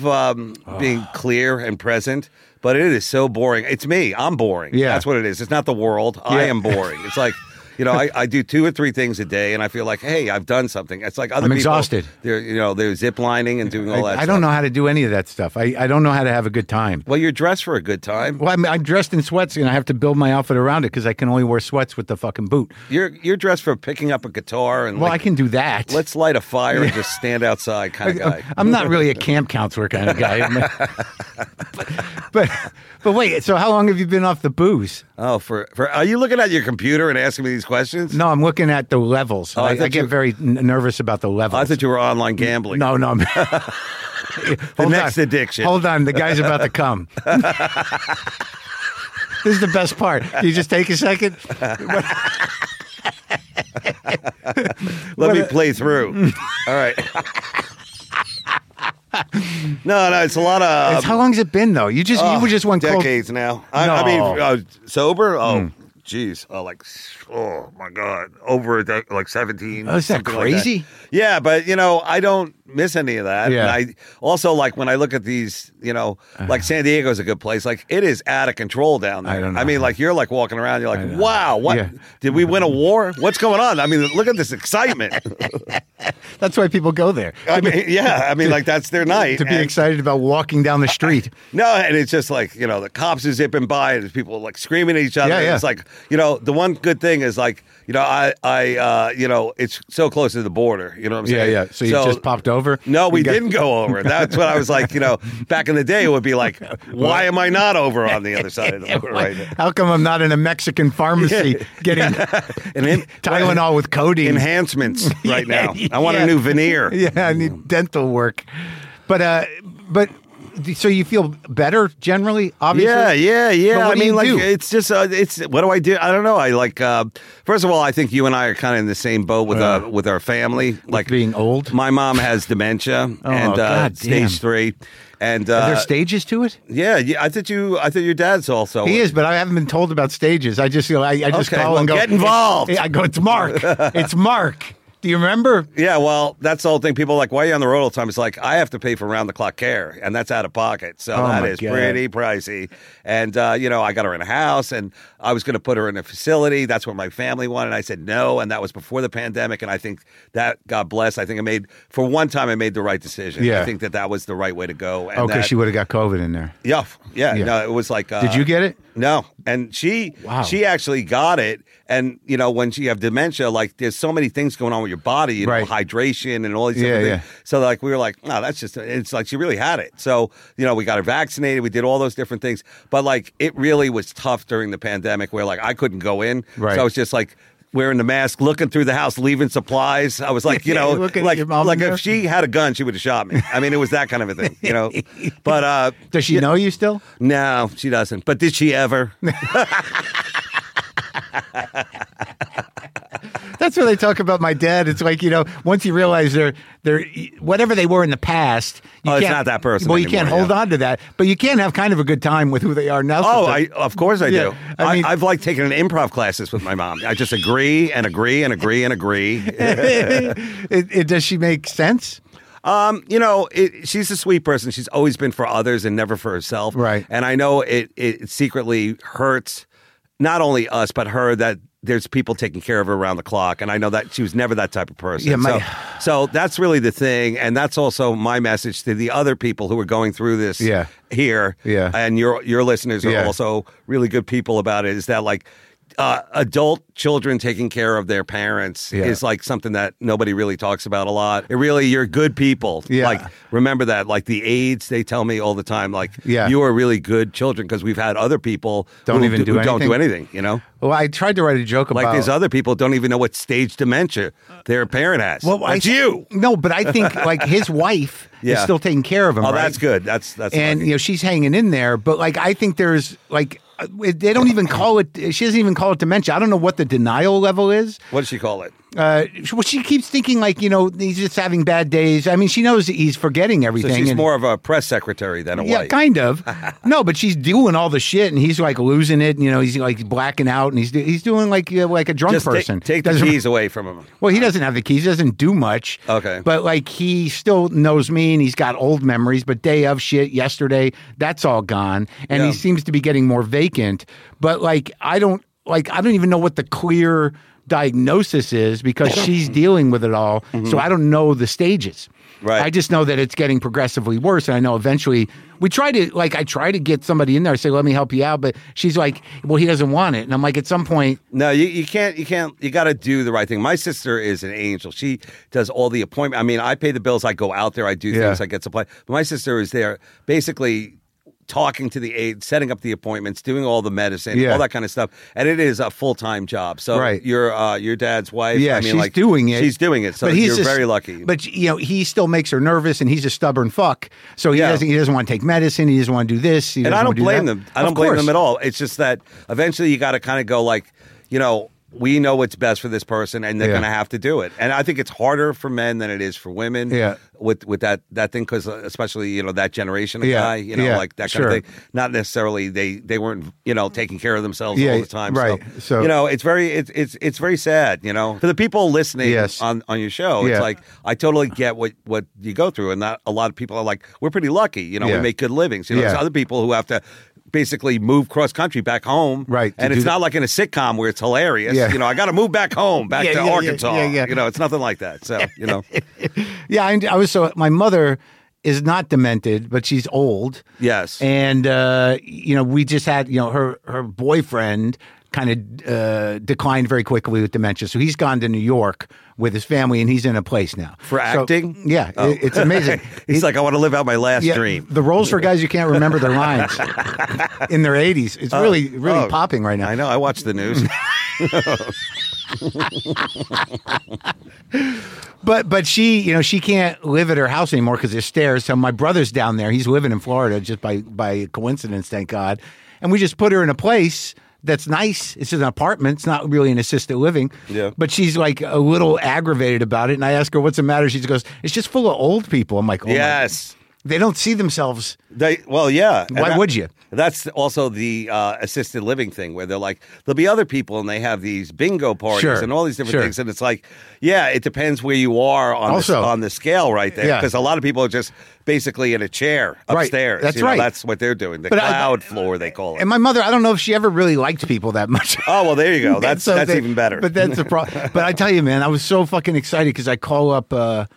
Speaker 4: being clear and present, but it is so boring. It's me. I'm boring.
Speaker 6: Yeah.
Speaker 4: That's what it is. It's not the world. I am boring. It's like, I do 2 or 3 things a day, and I feel like, hey, I've done something. It's like other
Speaker 6: I'm
Speaker 4: people.
Speaker 6: exhausted.
Speaker 4: They're zip lining and doing all that
Speaker 6: I
Speaker 4: stuff.
Speaker 6: don't know how to do any of that stuff. I don't know how to have a good time.
Speaker 4: Well, you're dressed for a good time.
Speaker 6: Well, I'm dressed in sweats, and I have to build my outfit around it because I can only wear sweats with the fucking boot.
Speaker 4: You're dressed for picking up a guitar and
Speaker 6: Well, I can do that.
Speaker 4: let's light a fire and just stand outside kind of guy.
Speaker 6: I'm not really a camp counselor kind of guy. but wait, so how long have you been off the booze?
Speaker 4: Oh, are you looking at your computer and asking me these questions?
Speaker 6: No, I'm looking at the levels.
Speaker 4: Oh, I
Speaker 6: I
Speaker 4: thought
Speaker 6: get
Speaker 4: you-
Speaker 6: very nervous about the levels.
Speaker 4: I thought you were online gambling.
Speaker 6: No.
Speaker 4: The next addiction.
Speaker 6: Hold on, the guy's about to come. This is the best part. Can you just take a second?
Speaker 4: Let me play through. All right. No, it's a lot of
Speaker 6: How long has it been though? You were just one cold.
Speaker 4: decades now. I
Speaker 6: No.
Speaker 4: mean, sober. Oh, geez. Oh my God, over like 17.
Speaker 6: Oh, is that
Speaker 4: something like
Speaker 6: crazy?
Speaker 4: Yeah, but I don't miss any of that.
Speaker 6: Yeah.
Speaker 4: And I also like when I look at these, like San Diego's a good place. Like it is out of control down there.
Speaker 6: I don't know.
Speaker 4: I mean, like you're like walking around, you're like, wow, what
Speaker 6: Yeah.
Speaker 4: did we win a war? What's going on? I mean, look at this excitement.
Speaker 6: That's why people go there.
Speaker 4: I mean, yeah, I mean, like that's their night.
Speaker 6: To be
Speaker 4: And-
Speaker 6: excited about walking down the street.
Speaker 4: No, and it's just like, the cops are zipping by and there's people like screaming at each other.
Speaker 6: Yeah,
Speaker 4: And
Speaker 6: yeah.
Speaker 4: it's like, the one good thing is like, it's so close to the border. You know what I'm saying?
Speaker 6: Yeah. So you just popped over?
Speaker 4: No, we
Speaker 6: You got-
Speaker 4: didn't go over. That's what I was like, back in the day, it would be like, why am I not over on the other side of the border right now?
Speaker 6: How come I'm not in a Mexican pharmacy getting Tylenol with codeine?
Speaker 4: Enhancements right now.
Speaker 6: Yeah,
Speaker 4: I want
Speaker 6: yeah.
Speaker 4: a new veneer.
Speaker 6: Yeah, I need dental work. But so you feel better generally, obviously?
Speaker 4: Yeah.
Speaker 6: But what
Speaker 4: I
Speaker 6: do
Speaker 4: mean,
Speaker 6: you
Speaker 4: like,
Speaker 6: do?
Speaker 4: it's just, what do I do? I don't know. I like, first of all, I think you and I are kind of in the same boat with our family. Like
Speaker 6: being old?
Speaker 4: My mom has dementia and
Speaker 6: God damn.
Speaker 4: stage 3. And
Speaker 6: Are there stages to it?
Speaker 4: yeah, I thought your dad's also.
Speaker 6: He is, but I haven't been told about stages. I just I just
Speaker 4: Okay,
Speaker 6: call
Speaker 4: well,
Speaker 6: and go,
Speaker 4: get involved.
Speaker 6: I go, it's Mark. It's Mark. Do you remember?
Speaker 4: Yeah, well, that's the whole thing. People are like, why are you on the road all the time? It's like, I have to pay for round-the-clock care, and that's out of pocket. So
Speaker 6: Oh,
Speaker 4: that
Speaker 6: my
Speaker 4: is
Speaker 6: God.
Speaker 4: pretty pricey. And, I got to rent a house, and I was going to put her in a facility. That's what my family wanted. I said no, and that was before the pandemic. And I think that, God bless, I think for one time, I made the right decision.
Speaker 6: Yeah.
Speaker 4: I think that was the right way to go. And
Speaker 6: she would have got COVID in there.
Speaker 4: Yeah. No, it was like.
Speaker 6: Did you get it?
Speaker 4: No, and she actually got it. And when you have dementia, like there's so many things going on with your body, hydration and all these different things. So like we were like, no, that's just. It's like she really had it. So we got her vaccinated. We did all those different things. But like it really was tough during the pandemic, where like I couldn't go in. Right. So I was just like wearing the mask, looking through the house, leaving supplies. I was like, like if she had a gun, she would have shot me. I mean, it was that kind of a thing, But
Speaker 6: does she know you still?
Speaker 4: No, she doesn't. But did she ever?
Speaker 6: That's what they talk about my dad. It's like, once you realize they're whatever they were in the past.
Speaker 4: It's not that person.
Speaker 6: Well,
Speaker 4: anymore,
Speaker 6: you can't hold on to that, but you can have kind of a good time with who they are now.
Speaker 4: Of course I do. I mean, I've like taken an improv classes with my mom. I just agree and agree and agree and agree.
Speaker 6: Does she make sense?
Speaker 4: She's a sweet person. She's always been for others and never for herself. Right. And I know it secretly hurts not only us, but her, that there's people taking care of her around the clock. And I know that she was never that type of person. Yeah, so that's really the thing. And that's also my message to the other people who are going through this here. Yeah. And your listeners are also really good people about it, is that like adult children taking care of their parents is like something that nobody really talks about a lot. You're good people. Yeah. Like, remember that. Like the aides, they tell me all the time, like, you are really good children, because we've had other people who don't do anything,
Speaker 6: Well, I tried to write a joke about...
Speaker 4: Like, there's other people don't even know what stage dementia their parent has. Well, that's you.
Speaker 6: No, but I think, like, his wife is still taking care of him, right?
Speaker 4: That's good. That's
Speaker 6: and, lucky. She's hanging in there. But, like, I think there's, like... They don't even call it. She doesn't even call it dementia. I don't know what the denial level is.
Speaker 4: What does she call it?
Speaker 6: Well, she keeps thinking like, he's just having bad days. I mean, she knows he's forgetting everything.
Speaker 4: So she's more of a press secretary than a wife.
Speaker 6: Yeah, kind of. No, but she's doing all the shit, and he's like losing it. And, he's like blacking out, and he's doing like a drunk person.
Speaker 4: Take the keys away from him.
Speaker 6: Well, he doesn't have the keys. He doesn't do much. Okay. But like he still knows me, and he's got old memories. But day of shit, yesterday, that's all gone, and he seems to be getting more vacant. But like I don't even know what the clear diagnosis is, because she's dealing with it all. Mm-hmm. So I don't know the stages. Right. I just know that it's getting progressively worse. And I know eventually I try to get somebody in there, say, let me help you out. But she's like, well, he doesn't want it. And I'm like, at some point.
Speaker 4: No, you can't. You got to do the right thing. My sister is an angel. She does all the appointments. I mean, I pay the bills. I go out there. I do things. I get supply. But my sister is there basically talking to the aide, setting up the appointments, doing all the medicine, all that kind of stuff. And it is a full-time job. So your dad's wife,
Speaker 6: she's doing it.
Speaker 4: She's doing it. So you're very lucky.
Speaker 6: But he still makes her nervous, and he's a stubborn fuck. So he doesn't want to take medicine. He doesn't want to do this.
Speaker 4: And I don't blame them. I don't blame them at all. It's just that eventually you got to kind of go like, we know what's best for this person, and they're going to have to do it. And I think it's harder for men than it is for women. Yeah. With that thing, because especially that generation of guy, like that kind of thing. Not necessarily they weren't taking care of themselves all the time.
Speaker 6: Right. So
Speaker 4: it's very sad. For the people listening on your show, it's like I totally get what you go through, and that a lot of people are like, we're pretty lucky. We make good livings. There's other people who have to basically move cross country back home. Right. And it's not like in a sitcom where it's hilarious. Yeah. I got to move back home, back to Arkansas. It's nothing like that. So,
Speaker 6: Yeah, so my mother is not demented, but she's old. Yes. And, we just had, her boyfriend kind of declined very quickly with dementia. So he's gone to New York with his family, and he's in a place now.
Speaker 4: For acting?
Speaker 6: Yeah, it's amazing.
Speaker 4: He's like, I want to live out my last dream.
Speaker 6: The roles for guys who can't remember their lines in their 80s. It's really popping right now.
Speaker 4: I know. I watch the news.
Speaker 6: But she, she can't live at her house anymore because there's stairs. So my brother's down there. He's living in Florida just by coincidence, thank God. And we just put her in a place that's nice. It's an apartment. It's not really an assisted living. Yeah. But she's like a little aggravated about it. And I ask her, what's the matter? She goes, it's just full of old people. I'm like, oh
Speaker 4: yes.
Speaker 6: They don't see themselves.
Speaker 4: Yeah.
Speaker 6: Why would you?
Speaker 4: That's also the assisted living thing where they're like, there'll be other people and they have these bingo parties and all these different things. And it's like, yeah, it depends where you are on the scale right there. Because a lot of people are just basically in a chair upstairs.
Speaker 6: That's right.
Speaker 4: That's what they're doing. The cloud floor, they call it.
Speaker 6: And my mother, I don't know if she ever really liked people that much.
Speaker 4: Oh, well, there you go. That's even better.
Speaker 6: But that's the problem. But I tell you, man, I was so fucking excited because I call up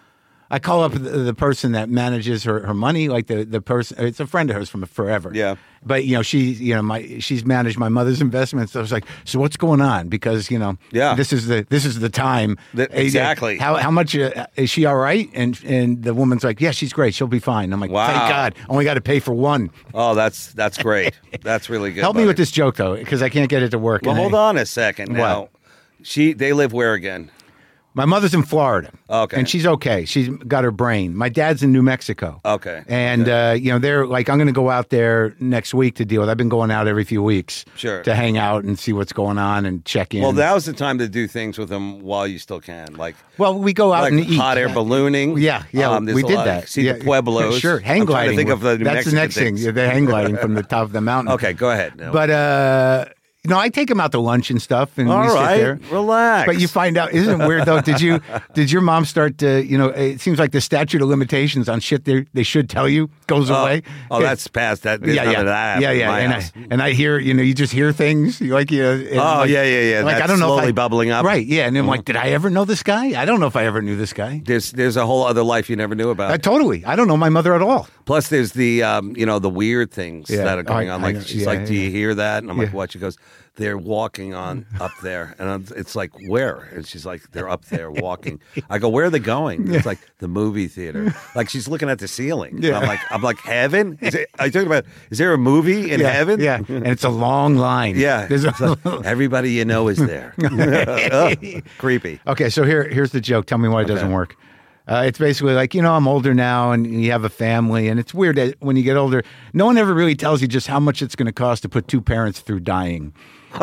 Speaker 6: the person that manages her money, like the person. It's a friend of hers from forever.
Speaker 4: Yeah.
Speaker 6: But she's managed my mother's investments. So I was like, so what's going on? Because this is the time.
Speaker 4: Exactly.
Speaker 6: How much is she all right? And the woman's like, yeah, she's great. She'll be fine. I'm like,
Speaker 4: wow.
Speaker 6: Thank God. Only got to pay for one.
Speaker 4: Oh, that's great. That's really good.
Speaker 6: Help me with this joke though, because I can't get it to work.
Speaker 4: Well, hold on a second. Now, they live where again?
Speaker 6: My mother's in Florida.
Speaker 4: Okay.
Speaker 6: And she's okay. She's got her brain. My dad's in New Mexico.
Speaker 4: Okay.
Speaker 6: And, they're like, I'm going to go out there next week to deal with. I've been going out every few weeks.
Speaker 4: Sure.
Speaker 6: To hang out and see what's going on and check in.
Speaker 4: Well, now's the time to do things with them while you still can.
Speaker 6: Well, we go out and eat.
Speaker 4: Hot air ballooning.
Speaker 6: Yeah, we did that.
Speaker 4: See the Pueblos.
Speaker 6: Sure, hang gliding.
Speaker 4: Think of the New
Speaker 6: That's the next thing. Yeah, the hang gliding from the top of the mountain.
Speaker 4: Okay, go ahead. No.
Speaker 6: But, I take them out to lunch and stuff, and
Speaker 4: all
Speaker 6: we sit
Speaker 4: right,
Speaker 6: there.
Speaker 4: Relax.
Speaker 6: But you find out, isn't it weird though? Did your mom start to, it seems like the statute of limitations on shit they should tell you goes away.
Speaker 4: Oh, that's past that. There's none of that.
Speaker 6: Yeah. And I hear, you just hear things yeah.
Speaker 4: Like,
Speaker 6: I don't know
Speaker 4: slowly bubbling up.
Speaker 6: Right. Yeah. And I'm like, did I ever know this guy? I don't know if I ever knew this guy.
Speaker 4: There's a whole other life you never knew about.
Speaker 6: Totally. I don't know my mother at all.
Speaker 4: Plus, there's the the weird things that are going on. Like she's like, do you hear that? And I'm like, what? She goes, they're walking on up there. And it's like, where? And she's like, they're up there walking. I go, where are they going? It's like the movie theater. Like she's looking at the ceiling. Yeah. I'm like, heaven? Are you talking about, is there a movie in heaven?
Speaker 6: Yeah. And it's a long line.
Speaker 4: Yeah. Everybody you know is there. Creepy.
Speaker 6: Okay, so here's the joke. Tell me why it doesn't work. It's basically like, I'm older now and you have a family, and it's weird that when you get older, no one ever really tells you just how much it's going to cost to put two parents through dying.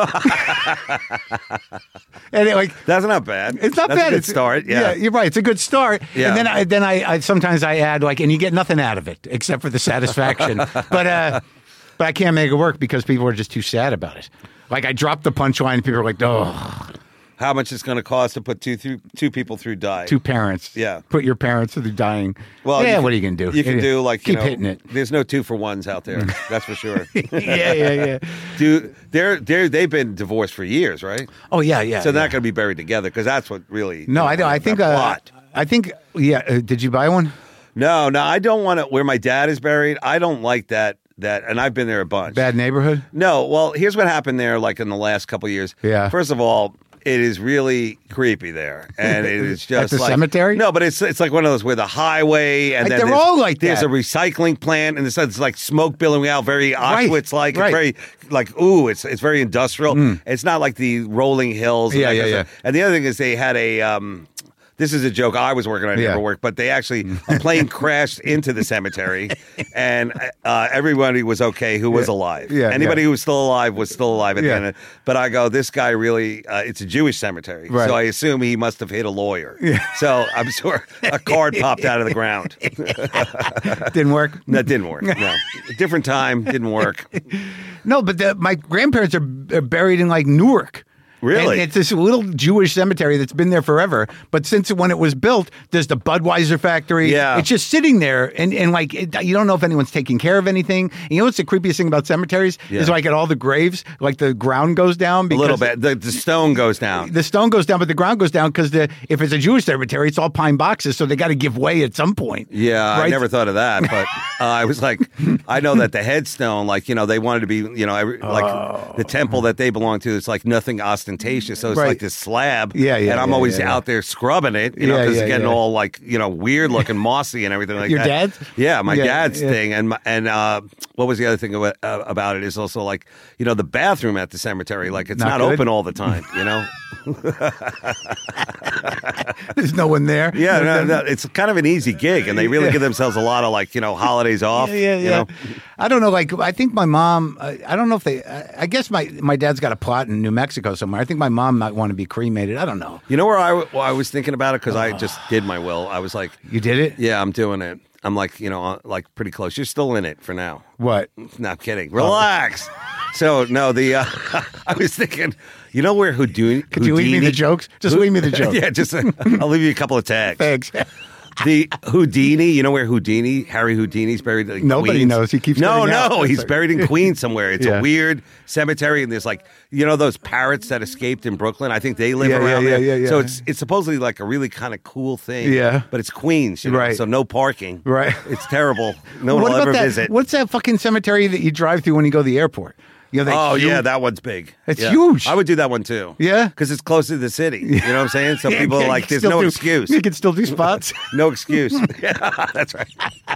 Speaker 6: And
Speaker 4: that's not bad.
Speaker 6: It's not bad.
Speaker 4: A good start. Yeah,
Speaker 6: you're right. It's a good start. Yeah. And then I sometimes I add and you get nothing out of it except for the satisfaction. But I can't make it work because people are just too sad about it. Like I dropped the punchline, and people are like, oh.
Speaker 4: How much it's going to cost to put two people through dying?
Speaker 6: Two parents.
Speaker 4: Yeah.
Speaker 6: Put your parents through dying.
Speaker 4: Well,
Speaker 6: what are you going to do?
Speaker 4: You can do
Speaker 6: keep hitting it.
Speaker 4: There's no 2-for-1s out there. That's for sure.
Speaker 6: Yeah.
Speaker 4: They've been divorced for years, right?
Speaker 6: Oh yeah.
Speaker 4: So they're not going to be buried together because that's what really.
Speaker 6: No, I don't. I think. Did you buy one?
Speaker 4: No. I don't want to. Where my dad is buried, I don't like that. And I've been there a bunch.
Speaker 6: Bad neighborhood?
Speaker 4: No. Well, here's what happened there. Like in the last couple of years.
Speaker 6: Yeah.
Speaker 4: First of all, it is really creepy there, and it is just
Speaker 6: at the cemetery.
Speaker 4: No, but it's like one of those where the highway, and then
Speaker 6: they're all like
Speaker 4: there's
Speaker 6: that.
Speaker 4: a recycling plant, and it's like smoke billowing out, very Auschwitz like.
Speaker 6: Right.
Speaker 4: It's very like it's very industrial. It's not like the rolling hills.
Speaker 6: Yeah.
Speaker 4: And the other thing is they had a. This is a joke I was working on, never worked, but they actually, a plane crashed into the cemetery, and everybody was okay who was alive.
Speaker 6: Yeah,
Speaker 4: Anybody who was still alive was still alive at the end. But I go, this guy really, it's a Jewish cemetery, so I assume he must have hit a lawyer. Yeah. So I'm sure a card popped out of the ground.
Speaker 6: Didn't work?
Speaker 4: That didn't work, no. Different time, didn't work.
Speaker 6: No, but my grandparents are buried in like Newark.
Speaker 4: Really?
Speaker 6: And it's this little Jewish cemetery that's been there forever. But since when it was built, there's the Budweiser factory.
Speaker 4: Yeah.
Speaker 6: It's just sitting there. And you don't know if anyone's taking care of anything. And you know what's the creepiest thing about cemeteries? Is like at all the graves, like the ground goes down.
Speaker 4: A little bit. The stone goes down.
Speaker 6: The stone goes down, but the ground goes down because if it's a Jewish cemetery, it's all pine boxes. So they got to give way at some point.
Speaker 4: Yeah, right? I never thought of that. But I was like, I know that the headstone, they wanted to be, the temple that they belong to, it's like nothing ostentatious. So it's like this slab. And I'm always out there scrubbing it, because it's getting all weird looking, mossy and everything like
Speaker 6: Your
Speaker 4: that.
Speaker 6: Your dad's?
Speaker 4: Yeah, my dad's thing. And what was the other thing about it is also the bathroom at the cemetery, it's not open all the time,
Speaker 6: There's no one there.
Speaker 4: Yeah, no, it's kind of an easy gig, and they really give themselves a lot of holidays off.
Speaker 6: Yeah. I don't know. I think my mom. I don't know if they. I guess my dad's got a plot in New Mexico somewhere. I think my mom might want to be cremated. I don't know.
Speaker 4: You know where I was thinking about it because I just did my will. I was like,
Speaker 6: you did it?
Speaker 4: Yeah, I'm doing it. I'm like, like pretty close. You're still in it for now.
Speaker 6: What?
Speaker 4: No, I'm kidding. Relax. So no, I was thinking, where Houdini?
Speaker 6: Could you leave me the jokes? Just leave me the jokes.
Speaker 4: Yeah, I'll leave you a couple of tags.
Speaker 6: Thanks.
Speaker 4: The Houdini, where Harry Houdini's buried? Like,
Speaker 6: nobody
Speaker 4: Queens?
Speaker 6: knows. He keeps
Speaker 4: No, he's buried in Queens somewhere. It's
Speaker 6: Yeah.
Speaker 4: a weird cemetery, and there's like, those parrots that escaped in Brooklyn. I think they live around there.
Speaker 6: Yeah.
Speaker 4: So it's supposedly like a really kind of cool thing.
Speaker 6: Yeah.
Speaker 4: But it's Queens,
Speaker 6: Right.
Speaker 4: So no parking.
Speaker 6: Right.
Speaker 4: It's terrible. No one
Speaker 6: What
Speaker 4: will
Speaker 6: about
Speaker 4: ever
Speaker 6: that?
Speaker 4: visit.
Speaker 6: What's that fucking cemetery that you drive through when you go to the airport?
Speaker 4: That one's big.
Speaker 6: It's
Speaker 4: Yeah.
Speaker 6: huge.
Speaker 4: I would do that one too.
Speaker 6: Yeah?
Speaker 4: Because it's close to the city. You know what I'm saying? So people are like, there's no excuse.
Speaker 6: You can still do spots.
Speaker 4: No excuse. Yeah, that's right.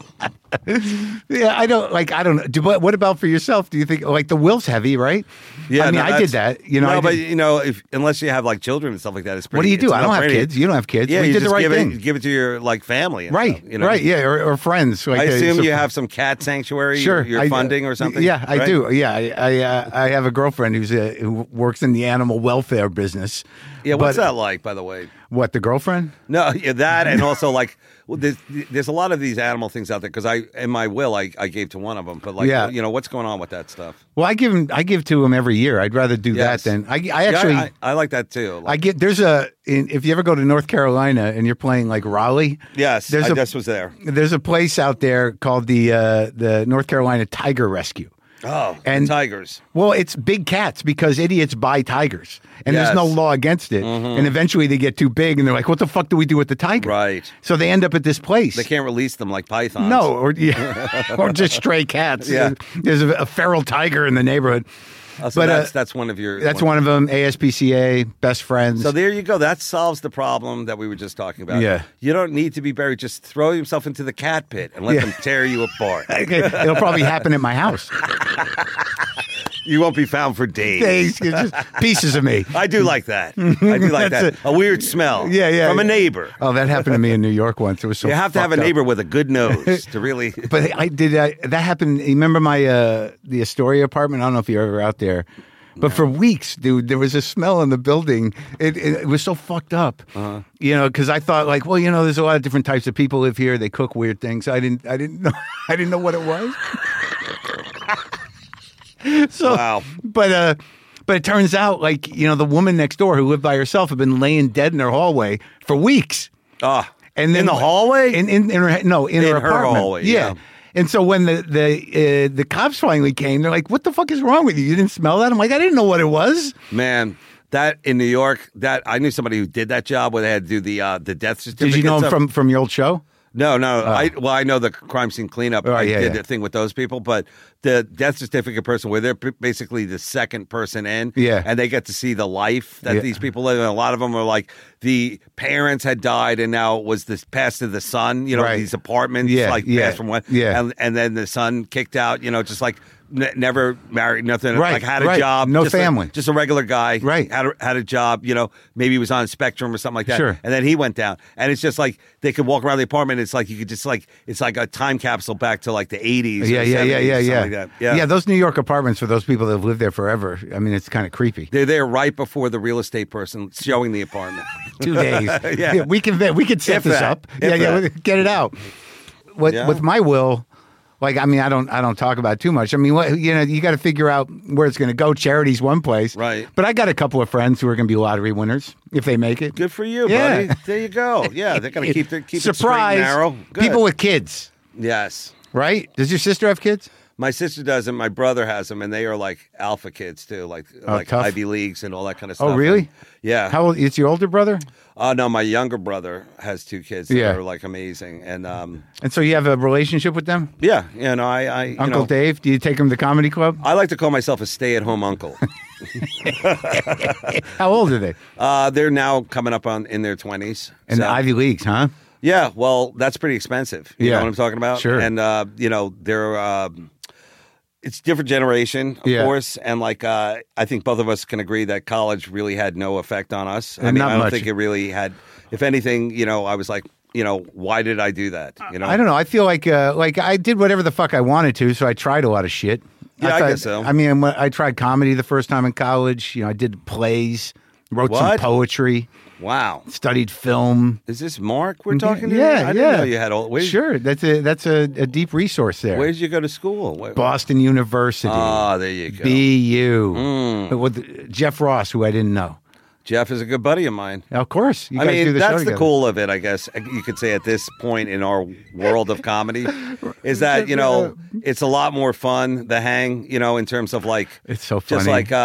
Speaker 6: Yeah, I don't know. What about for yourself? Do you think like the will's heavy, right?
Speaker 4: Yeah,
Speaker 6: I mean, I did that.
Speaker 4: Unless you have like children and stuff like that, it's pretty.
Speaker 6: What do you do?
Speaker 4: it's
Speaker 6: I don't have
Speaker 4: no-brainer.
Speaker 6: kids. You don't have kids.
Speaker 4: Yeah,
Speaker 6: we
Speaker 4: you
Speaker 6: did
Speaker 4: just
Speaker 6: the right thing.
Speaker 4: give it to your like family, and
Speaker 6: Right,
Speaker 4: stuff,
Speaker 6: right, yeah, or friends. Like,
Speaker 4: I assume you have some cat sanctuary.
Speaker 6: Sure,
Speaker 4: you're funding or something.
Speaker 6: Yeah, I
Speaker 4: right?
Speaker 6: do. Yeah, I have a girlfriend who works in the animal welfare business.
Speaker 4: Yeah, what's
Speaker 6: But-
Speaker 4: that like, by the way?
Speaker 6: What, the girlfriend?
Speaker 4: No, yeah, that and also like there's a lot of these animal things out there because in my will I gave to one of them, but like what's going on with that stuff?
Speaker 6: Well, I give to him every year. I'd rather do
Speaker 4: Yes.
Speaker 6: that than I actually.
Speaker 4: I like that too. Like,
Speaker 6: If you ever go to North Carolina and you're playing like Raleigh,
Speaker 4: yes,
Speaker 6: there's
Speaker 4: I just was there.
Speaker 6: There's a place out there called the North Carolina Tiger Rescue.
Speaker 4: Oh,
Speaker 6: And-
Speaker 4: tigers.
Speaker 6: Well, it's big cats because idiots buy tigers, and there's no
Speaker 4: Yes.
Speaker 6: law against it. And eventually they get too big, and they're like, "What the fuck do we do with the tiger?"
Speaker 4: Right.
Speaker 6: So they end up at this place.
Speaker 4: They can't release them like pythons.
Speaker 6: No, or or just stray cats.
Speaker 4: Yeah.
Speaker 6: There's a feral tiger in the neighborhood.
Speaker 4: Oh, so
Speaker 6: But,
Speaker 4: that's one of your.
Speaker 6: That's one of them. ASPCA, best friends.
Speaker 4: So there you go. That solves the problem that we were just talking about.
Speaker 6: Yeah.
Speaker 4: You don't need to be buried. Just throw yourself into the cat pit and let
Speaker 6: Yeah.
Speaker 4: them tear you apart.
Speaker 6: It'll probably happen at my house.
Speaker 4: You won't be found for days.
Speaker 6: It's just pieces of me.
Speaker 4: I do like that. I do like
Speaker 6: That's
Speaker 4: that. A weird smell.
Speaker 6: Yeah.
Speaker 4: From a neighbor.
Speaker 6: Oh, that happened to me in New York once. It was so.
Speaker 4: You have to have a
Speaker 6: fucked up.
Speaker 4: neighbor with a good nose to really.
Speaker 6: But that happened. You remember the Astoria apartment? I don't know if you're ever out there. But for weeks, dude, there was a smell in the building. It was so fucked up, because I thought like, well, there's a lot of different types of people live here. They cook weird things. I didn't know. I didn't know what it was. So,
Speaker 4: Wow.
Speaker 6: But it turns out like the woman next door who lived by herself had been laying dead in her hallway for weeks. And then
Speaker 4: in the hallway?
Speaker 6: In her
Speaker 4: her
Speaker 6: apartment.
Speaker 4: hallway, yeah.
Speaker 6: And so when the cops finally came, they're like, "What the fuck is wrong with you? You didn't smell that?" I'm like, "I didn't know what it was."
Speaker 4: Man, that in New York, I knew somebody who did that job where they had to do the death certificate.
Speaker 6: Did you know him from your old show?
Speaker 4: No. I know the crime scene cleanup. I did the thing with those people, but the death certificate person, where they're basically the second person in, and they get to see the life that these people live. And a lot of them are like the parents had died, and now it was this passed to the son. These apartments, passed from one, and then the son kicked out. Just like. Never married, nothing.
Speaker 6: Right,
Speaker 4: like had a job,
Speaker 6: no
Speaker 4: just
Speaker 6: family,
Speaker 4: just a regular guy.
Speaker 6: Right,
Speaker 4: had a job. Maybe he was on a spectrum or something like that.
Speaker 6: Sure.
Speaker 4: And then he went down, and it's just like they could walk around the apartment. It's like you could just like it's like a time capsule back to like the 80s.
Speaker 6: Yeah.
Speaker 4: Like that.
Speaker 6: Yeah, those New York apartments for those people that have lived there forever. I mean, it's kind of creepy.
Speaker 4: They're there right before the real estate person showing the apartment.
Speaker 6: 2 days.
Speaker 4: Yeah.
Speaker 6: We could set
Speaker 4: If
Speaker 6: this
Speaker 4: that.
Speaker 6: up.
Speaker 4: If
Speaker 6: Get it out. With my will. Like, I mean, I don't talk about it too much. I mean, you got to figure out where it's going to go. Charity's one place.
Speaker 4: Right.
Speaker 6: But I got a couple of friends who are going to be lottery winners if they make it.
Speaker 4: Good for you,
Speaker 6: Yeah.
Speaker 4: buddy. There you go. Yeah, they're going to keep it straight
Speaker 6: Surprise.
Speaker 4: and narrow. Good.
Speaker 6: People with kids,
Speaker 4: Yes.
Speaker 6: right? Does your sister have kids?
Speaker 4: My sister doesn't. My brother has them, and they are like alpha kids too, like
Speaker 6: tough.
Speaker 4: Ivy Leagues and all that kind of stuff.
Speaker 6: Oh, really?
Speaker 4: And, yeah.
Speaker 6: How old? It's your older brother?
Speaker 4: No, my younger brother has 2 kids that
Speaker 6: Yeah.
Speaker 4: are like amazing, and
Speaker 6: And so you have a relationship with them?
Speaker 4: yeah, I
Speaker 6: Uncle Dave? Do you take him to the comedy club?
Speaker 4: I like to call myself a stay-at-home uncle.
Speaker 6: How old are they?
Speaker 4: They're now coming up in their 20s.
Speaker 6: In the Ivy Leagues, huh?
Speaker 4: Yeah, well, that's pretty expensive. You
Speaker 6: Yeah.
Speaker 4: know what I'm talking about?
Speaker 6: Sure.
Speaker 4: And they're it's different generation, of course, and like I think both of us can agree that college really had no effect on us. I mean,
Speaker 6: Not
Speaker 4: I don't
Speaker 6: much.
Speaker 4: think it really had. If anything, I was like, why did I do that?
Speaker 6: I don't know. I feel like I did whatever the fuck I wanted to, so I tried a lot of shit.
Speaker 4: Yeah, I
Speaker 6: thought-
Speaker 4: guess so.
Speaker 6: I mean, I tried comedy the first time in college. I did plays. Wrote some poetry.
Speaker 4: Wow.
Speaker 6: Studied film.
Speaker 4: Is this Mark we're talking to?
Speaker 6: Yeah,
Speaker 4: I didn't know you had all.
Speaker 6: Sure, that's a deep resource there.
Speaker 4: Where did you go to school?
Speaker 6: Boston University.
Speaker 4: Oh, there you go.
Speaker 6: BU. With Jeff Ross, who I didn't know.
Speaker 4: Jeff is a good buddy of mine.
Speaker 6: Of course.
Speaker 4: I mean, that's the cool of it, I guess. You could say at this point in our world of comedy is that, it's a lot more fun, the hang, in terms of like...
Speaker 6: It's so funny.
Speaker 4: Just like,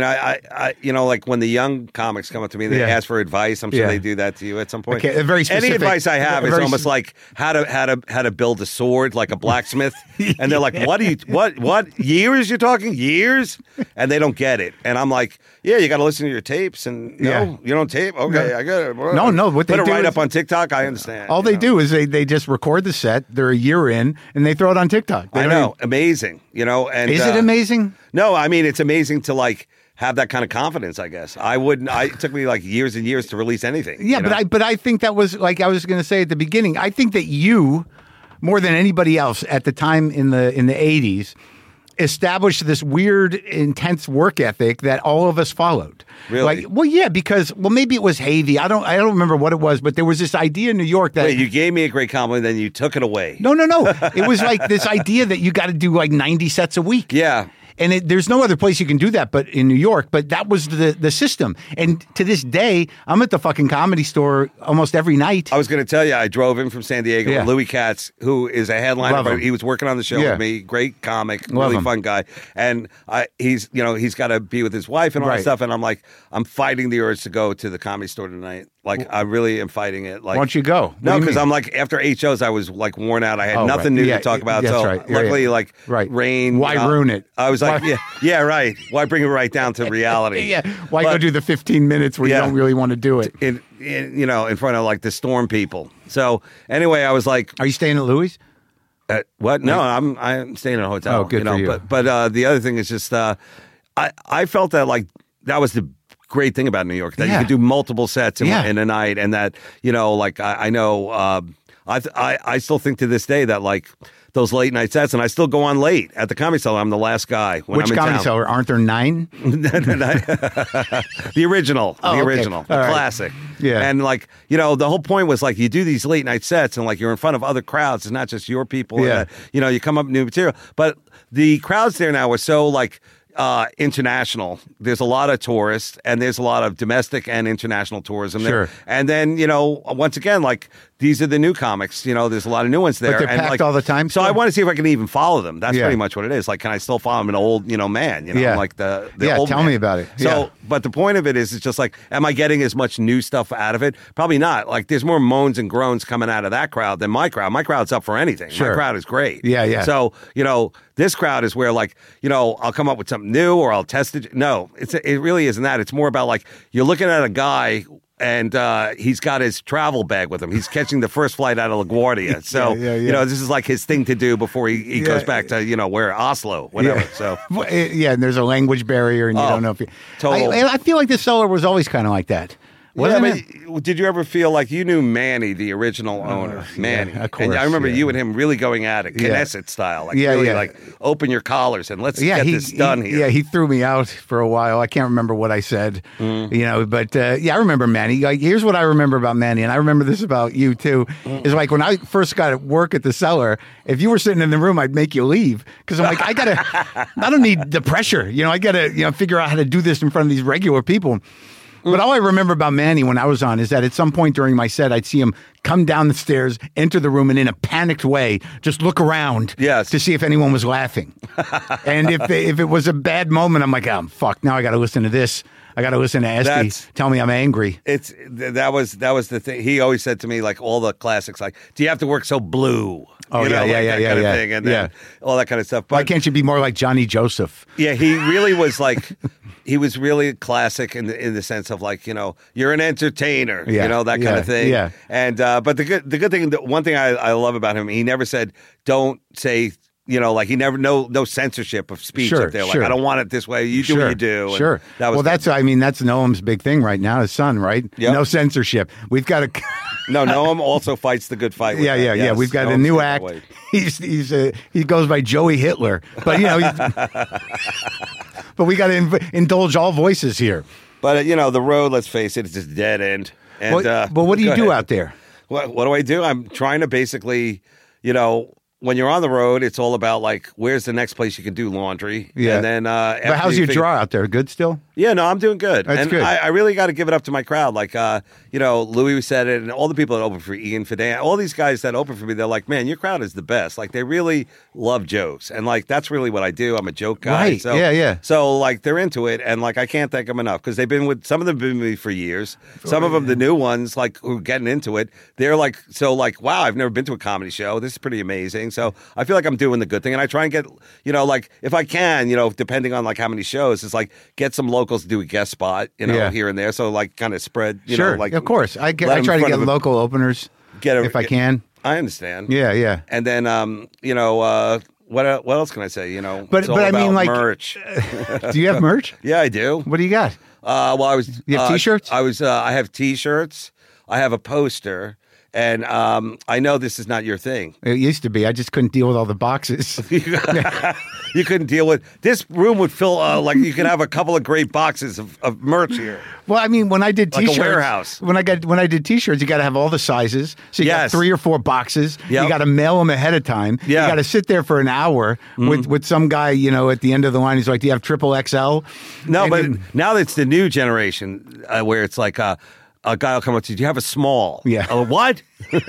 Speaker 4: I like when the young comics come up to me, they ask for advice. I'm sure they do that to you at some point.
Speaker 6: Okay, very specific.
Speaker 4: Any advice I have is almost like how to build a sword, like a blacksmith. And they're like, what years you're talking? Years? And they don't get it. And I'm like, yeah, you got to listen to your tapes and... No, you don't tape? Okay, I got it.
Speaker 6: No. What they
Speaker 4: put it
Speaker 6: do
Speaker 4: right
Speaker 6: is,
Speaker 4: up on TikTok. I understand.
Speaker 6: All they do is they just record the set. They're a year in, and they throw it on TikTok.
Speaker 4: I know, amazing. And
Speaker 6: is it amazing?
Speaker 4: No, I mean it's amazing to like have that kind of confidence. I guess I wouldn't. It took me like years and years to release anything.
Speaker 6: Yeah, but I think that was like I was going to say at the beginning. I think that you, more than anybody else at the time in the 80s, established this weird, intense work ethic that all of us followed.
Speaker 4: Really?
Speaker 6: Because maybe it was Havey. I don't remember what it was, but there was this idea in New York that...
Speaker 4: Wait, you gave me a great compliment, then you took it away.
Speaker 6: No. It was like this idea that you got to do like 90 sets a week.
Speaker 4: Yeah.
Speaker 6: And there's no other place you can do that but in New York. But that was the system. And to this day, I'm at the fucking Comedy Store almost every night.
Speaker 4: I was going to tell you, I drove in from San Diego with Louis Katz, who is a headliner. But he was working on the show with me. Great comic, really fun guy. And he's got to be with his wife and all that stuff. And I'm like, I'm fighting the urge to go to the Comedy Store tonight. Like, I really am fighting it. Like,
Speaker 6: why don't you go?
Speaker 4: No, because I'm like, after 8 shows, I was like worn out. I had nothing new to talk about.
Speaker 6: That's
Speaker 4: so
Speaker 6: right.
Speaker 4: luckily, Rain.
Speaker 6: Why ruin it?
Speaker 4: I was like, right. Why bring it right down to reality?
Speaker 6: Why go do the 15 minutes where you don't really want to do it?
Speaker 4: In front of like the Storm people. So anyway, I was like,
Speaker 6: are you staying at Louis?
Speaker 4: What? No, I'm staying in a hotel.
Speaker 6: Oh, good for you.
Speaker 4: But the other thing is just I felt that like that was the great thing about New York, that you could do multiple sets in a night, and that I know I still think to this day that like those late night sets, and I still go on late at the Comedy Cellar. I'm the last guy.
Speaker 6: Which Comedy Cellar? Aren't there 9?
Speaker 4: The original, the classic.
Speaker 6: Yeah,
Speaker 4: and the whole point was like you do these late night sets, and like you're in front of other crowds. It's not just your people.
Speaker 6: Yeah,
Speaker 4: and, you come up with new material, but the crowds there now are so like. International. There's a lot of tourists, and there's a lot of domestic and international tourism there. And then, once again, like these are the new comics. There's a lot of new ones there.
Speaker 6: But they're packed all the time.
Speaker 4: So I want to see if I can even follow them. That's pretty much what it is. Like, can I still follow them? An old, man. Like the old
Speaker 6: tell
Speaker 4: man.
Speaker 6: me about it.
Speaker 4: So, but the point of it is, it's just like, am I getting as much new stuff out of it? Probably not. Like, there's more moans and groans coming out of that crowd than my crowd. My crowd's up for anything. My crowd is great.
Speaker 6: Yeah.
Speaker 4: So, this crowd is where like, I'll come up with something new or I'll test it. No, it really isn't that. It's more about like, you're looking at a guy and he's got his travel bag with him. He's catching the first flight out of LaGuardia. So, this is like his thing to do before he goes back to, where Oslo, whatever. So,
Speaker 6: and there's a language barrier and you don't know if you...
Speaker 4: Total.
Speaker 6: I feel like the Cellar was always kind of like that.
Speaker 4: Did you ever feel like you knew Manny, the original owner? Manny.
Speaker 6: Of course,
Speaker 4: and I remember you and him really going at it, Knesset style. Like, like, open your collars and let's get this done here.
Speaker 6: Yeah, he threw me out for a while. I can't remember what I said, but I remember Manny. Like, here's what I remember about Manny, and I remember this about you too, is like when I first got to work at the Cellar, if you were sitting in the room, I'd make you leave because I'm like, I don't need the pressure. I got to, figure out how to do this in front of these regular people. But all I remember about Manny when I was on is that at some point during my set, I'd see him come down the stairs, enter the room, and in a panicked way, just look around to see if anyone was laughing. And if it was a bad moment, I'm like, oh, fuck, now I got to listen to this. I got to listen to Esty tell me I'm angry.
Speaker 4: That was the thing. He always said to me, like, all the classics, like, do you have to work so blue?
Speaker 6: Oh,
Speaker 4: that kind of thing, and then all that kind of stuff. But
Speaker 6: why can't you be more like Johnny Joseph?
Speaker 4: Yeah, he really was like... He was really classic in the sense of like, you're an entertainer, that kind of thing.
Speaker 6: Yeah.
Speaker 4: And but the good thing, the one thing I love about him, he never said, don't say, like he never no censorship of speech up there. Like, I don't want it this way. You do what you do.
Speaker 6: And that was that's Noam's big thing right now. His son, right? Yep. No censorship. We've got to.
Speaker 4: No, Noam also fights the good fight.
Speaker 6: Yeah. We've got a new act. He goes by Joey Hitler, but but we got to indulge all voices here.
Speaker 4: But the road. Let's face it, it's just dead end. And,
Speaker 6: but what do you do out there?
Speaker 4: What do I do? I'm trying to basically, when you're on the road, it's all about like, where's the next place you can do laundry?
Speaker 6: Yeah.
Speaker 4: And then,
Speaker 6: but how's your draw out there? Good still?
Speaker 4: Yeah, no, I'm doing good.
Speaker 6: That's
Speaker 4: and
Speaker 6: good.
Speaker 4: I really got to give it up to my crowd. Like, Louis said it, and all the people that open for Ian Fidan, all these guys that open for me, they're like, man, your crowd is the best. Like, they really love jokes. And, like, that's really what I do. I'm a joke guy.
Speaker 6: Right,
Speaker 4: so,
Speaker 6: yeah.
Speaker 4: So, like, they're into it, and, like, I can't thank them enough because some of them have been with me for years. Some of them, the new ones, like, who are getting into it, they're like, wow, I've never been to a comedy show. This is pretty amazing. So I feel like I'm doing the good thing. And I try and get, like, if I can, depending on, like, how many shows, it's like, get some locals to do a guest spot. Here and there, so like kind of spread.
Speaker 6: Sure,
Speaker 4: like
Speaker 6: of course. I try to get local openers if I can.
Speaker 4: I understand.
Speaker 6: Yeah.
Speaker 4: And then, what else can I say?
Speaker 6: But
Speaker 4: it's all
Speaker 6: I mean,
Speaker 4: about
Speaker 6: like,
Speaker 4: merch.
Speaker 6: Do you have merch?
Speaker 4: Yeah, I do.
Speaker 6: What do you got?
Speaker 4: You
Speaker 6: have T-shirts?
Speaker 4: I have T-shirts. I have a poster. And I know this is not your thing.
Speaker 6: It used to be. I just couldn't deal with all the boxes.
Speaker 4: You couldn't deal with this room would fill like you could have a couple of great boxes of merch here.
Speaker 6: Well, I mean, when I did T-shirts,
Speaker 4: like a warehouse.
Speaker 6: When I did T-shirts, you got to have all the sizes. So you got 3 or 4 boxes.
Speaker 4: Yep.
Speaker 6: You got to mail them ahead of time.
Speaker 4: Yeah.
Speaker 6: You got to sit there for an hour with some guy, at the end of the line. He's like, "Do you have XXL?"
Speaker 4: No, but now it's the new generation where it's like a guy will come up to you. Do you have a small?
Speaker 6: Yeah.
Speaker 4: What?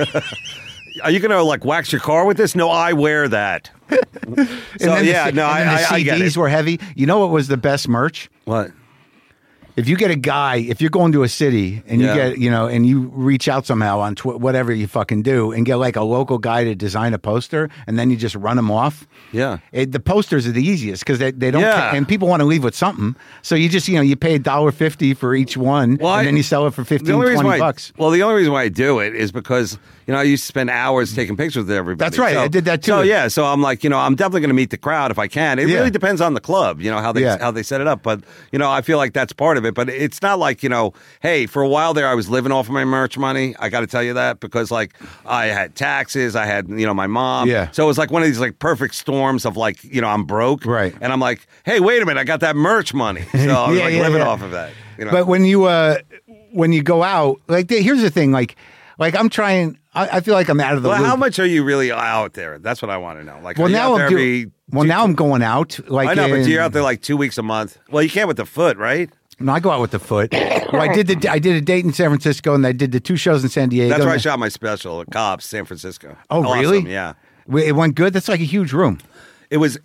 Speaker 4: Are you going to like wax your car with this? No, I wear that. So
Speaker 6: I
Speaker 4: I get it.
Speaker 6: CDs were heavy. You know what was the best merch?
Speaker 4: What?
Speaker 6: If you get a guy, if you're going to a city and you get, and you reach out somehow on whatever you fucking do and get like a local guy to design a poster and then you just run them off.
Speaker 4: Yeah.
Speaker 6: The posters are the easiest because they don't, and people want to leave with something. So you just, you pay $1.50 for each one and then you sell it for $15-$20.
Speaker 4: Well, the only reason why I do it is because, I used to spend hours taking pictures with everybody.
Speaker 6: That's right.
Speaker 4: So,
Speaker 6: I did that too.
Speaker 4: So I'm like, I'm definitely going to meet the crowd if I can. It really depends on the club, how they set it up. But, I feel like that's part of it. But it's not like, hey, for a while there, I was living off of my merch money. I got to tell you that because like I had taxes, I had, my mom.
Speaker 6: Yeah.
Speaker 4: So it was like one of these like perfect storms of like, I'm broke.
Speaker 6: Right.
Speaker 4: And I'm like, hey, wait a minute, I got that merch money. So I was living off of that.
Speaker 6: But when you go out, like here's the thing, like I'm trying. I feel like I'm out of the loop.
Speaker 4: How much are you really out there? That's what I want to know. Like,
Speaker 6: now I'm going out. Like
Speaker 4: I know, but you're out there like 2 weeks a month. Well, you can't with the foot, right?
Speaker 6: No, I go out with the foot. Well, I did a date in San Francisco, and I did the 2 shows in San Diego.
Speaker 4: That's where I shot my special at Cobb's, San Francisco.
Speaker 6: Oh,
Speaker 4: awesome.
Speaker 6: Really?
Speaker 4: Yeah.
Speaker 6: It went good. That's like a huge room.
Speaker 4: It was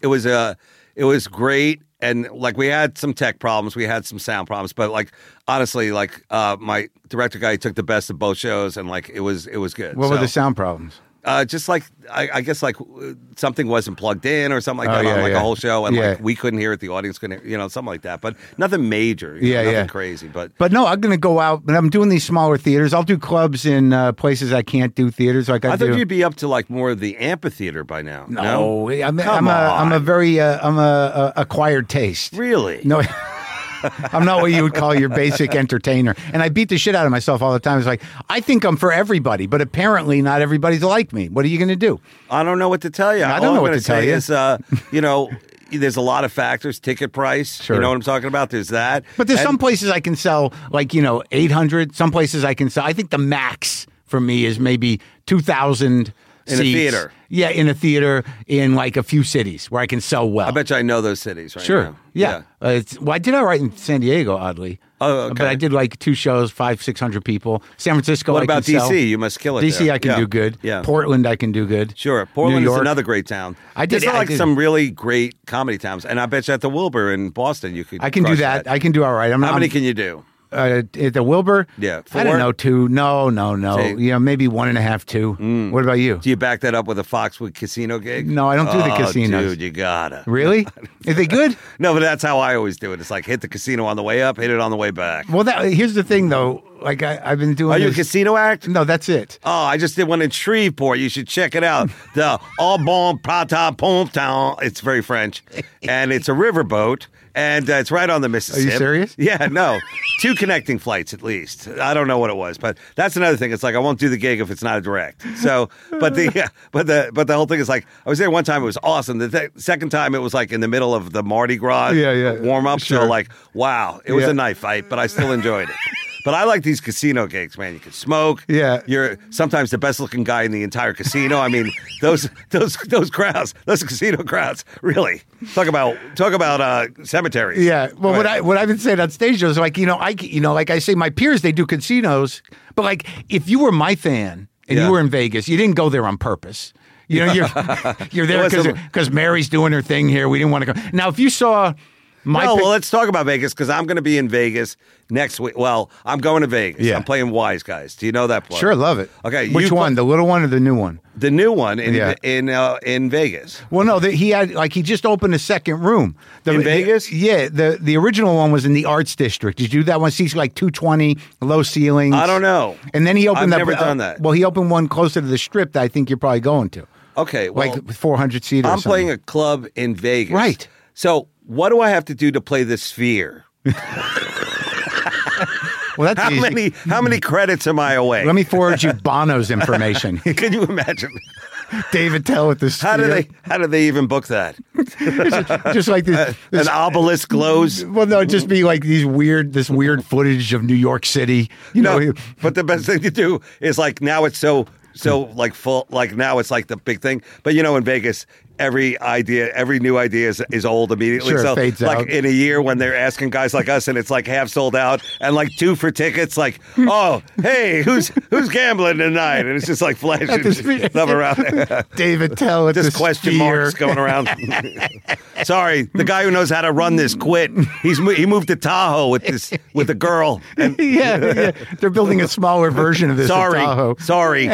Speaker 4: great. And like we had some tech problems, we had some sound problems, but like honestly, like my director guy took the best of both shows, and like it was good.
Speaker 6: What were the sound problems?
Speaker 4: Just like I guess like something wasn't plugged in or something like that on like a whole show, and like we couldn't hear it, the audience couldn't hear, something like that. But nothing major, nothing crazy. But
Speaker 6: no, I'm going to go out, and I'm doing these smaller theaters. I'll do clubs in places I can't do theaters. Like I
Speaker 4: thought you'd be up to like more of the amphitheater by now.
Speaker 6: No, I'm a very acquired taste.
Speaker 4: Really?
Speaker 6: No. I'm not what you would call your basic entertainer. And I beat the shit out of myself all the time. It's like, I think I'm for everybody, but apparently not everybody's like me. What are you going to do?
Speaker 4: I don't know what to tell you.
Speaker 6: I don't know what to tell you.
Speaker 4: Is, there's a lot of factors. Ticket price.
Speaker 6: Sure.
Speaker 4: You know what I'm talking about? There's that.
Speaker 6: But there's some places I can sell like, 800. Some places I can sell. I think the max for me is maybe 2,000
Speaker 4: in a theater.
Speaker 6: Yeah, in a theater in like a few cities where I can sell well.
Speaker 4: I bet you I know those cities right
Speaker 6: Sure.
Speaker 4: now.
Speaker 6: Yeah. I did all right in San Diego, oddly.
Speaker 4: Oh, okay.
Speaker 6: But I did like 2 shows, 500-600 people. San Francisco,
Speaker 4: What about DC? You must kill it
Speaker 6: DC,
Speaker 4: there.
Speaker 6: I can do good.
Speaker 4: Yeah.
Speaker 6: Portland, I can do good.
Speaker 4: Sure. Portland
Speaker 6: New York.
Speaker 4: is another great town.
Speaker 6: There's
Speaker 4: some really great comedy towns. And I bet you at the Wilbur in Boston you could
Speaker 6: I can do that. I can do all right.
Speaker 4: How many can you do?
Speaker 6: At the Wilbur?
Speaker 4: Yeah. 4?
Speaker 6: I don't know, 2. No.
Speaker 4: See?
Speaker 6: Maybe 1.5, 2. What about you?
Speaker 4: Do you back that up with a Foxwood casino gig?
Speaker 6: No, I don't do the casinos.
Speaker 4: Dude, you gotta.
Speaker 6: Really? Are they good?
Speaker 4: No, but that's how I always do it. It's like hit the casino on the way up, hit it on the way back.
Speaker 6: Well, here's the thing, though. Like I've been doing.
Speaker 4: Are you a casino act?
Speaker 6: No, that's it.
Speaker 4: Oh, I just did one in Shreveport. You should check it out. The Au Bon Prata Pontown. It's very French, and it's a riverboat. And it's right on the Mississippi.
Speaker 6: Are you serious?
Speaker 4: Yeah, no. 2 connecting flights at least. I don't know what it was, but that's another thing. It's like I won't do the gig if it's not a direct. So, but the whole thing is like I was there one time. It was awesome. The second time it was like in the middle of the Mardi Gras warm up.
Speaker 6: Sure.
Speaker 4: So like, wow, it was a knife fight, but I still enjoyed it. But I like these casino gigs, man. You can smoke.
Speaker 6: Yeah.
Speaker 4: You're sometimes the best looking guy in the entire casino. I mean, those crowds, those casino crowds, really talk about cemeteries.
Speaker 6: Yeah. Well, what I've been saying on stage is like, like I say, my peers, they do casinos, but like if you were my fan and you were in Vegas, you didn't go there on purpose. You're there because Mary's doing her thing here. We didn't want to go. Now, if you saw
Speaker 4: well, let's talk about Vegas because I'm going to be in Vegas next week. Well, I'm going to Vegas. Yeah. I'm playing Wise Guys. Do you know that place?
Speaker 6: Sure, love it.
Speaker 4: Okay,
Speaker 6: which one? The little one or the new one?
Speaker 4: The new one in Vegas.
Speaker 6: Well, no, he just opened a second room
Speaker 4: in Vegas.
Speaker 6: The original one was in the Arts District. Did you do that one? Seats like 220, low ceilings.
Speaker 4: I don't know.
Speaker 6: And then he opened.
Speaker 4: I've never done that.
Speaker 6: Well, he opened one closer to the Strip that I think you're probably going to.
Speaker 4: Okay, well,
Speaker 6: like 400 seater.
Speaker 4: I'm playing a club in Vegas,
Speaker 6: right?
Speaker 4: So. What do I have to do to play the Sphere?
Speaker 6: Well, that's
Speaker 4: how many credits am I away?
Speaker 6: Let me forward you Bono's information.
Speaker 4: Can you imagine?
Speaker 6: David Tell with the Sphere.
Speaker 4: How do they even book that?
Speaker 6: just like this
Speaker 4: an obelisk glows.
Speaker 6: Well, no, it'd just be like this weird footage of New York City.
Speaker 4: But the best thing to do is like now it's so like full, like now it's like the big thing. But in Vegas, every new idea is old immediately.
Speaker 6: Sure,
Speaker 4: so
Speaker 6: it fades
Speaker 4: like
Speaker 6: out.
Speaker 4: In a year when they're asking guys like us and it's like half sold out and like 2 for tickets, like, oh, hey, who's gambling tonight? And it's just like flashing stuff around there.
Speaker 6: David Tell at
Speaker 4: just
Speaker 6: the
Speaker 4: question
Speaker 6: Sphere.
Speaker 4: marks going around. Sorry, the guy who knows how to run this quit. He moved to Tahoe with the girl. And
Speaker 6: yeah. They're building a smaller version of this in Tahoe.
Speaker 4: Sorry.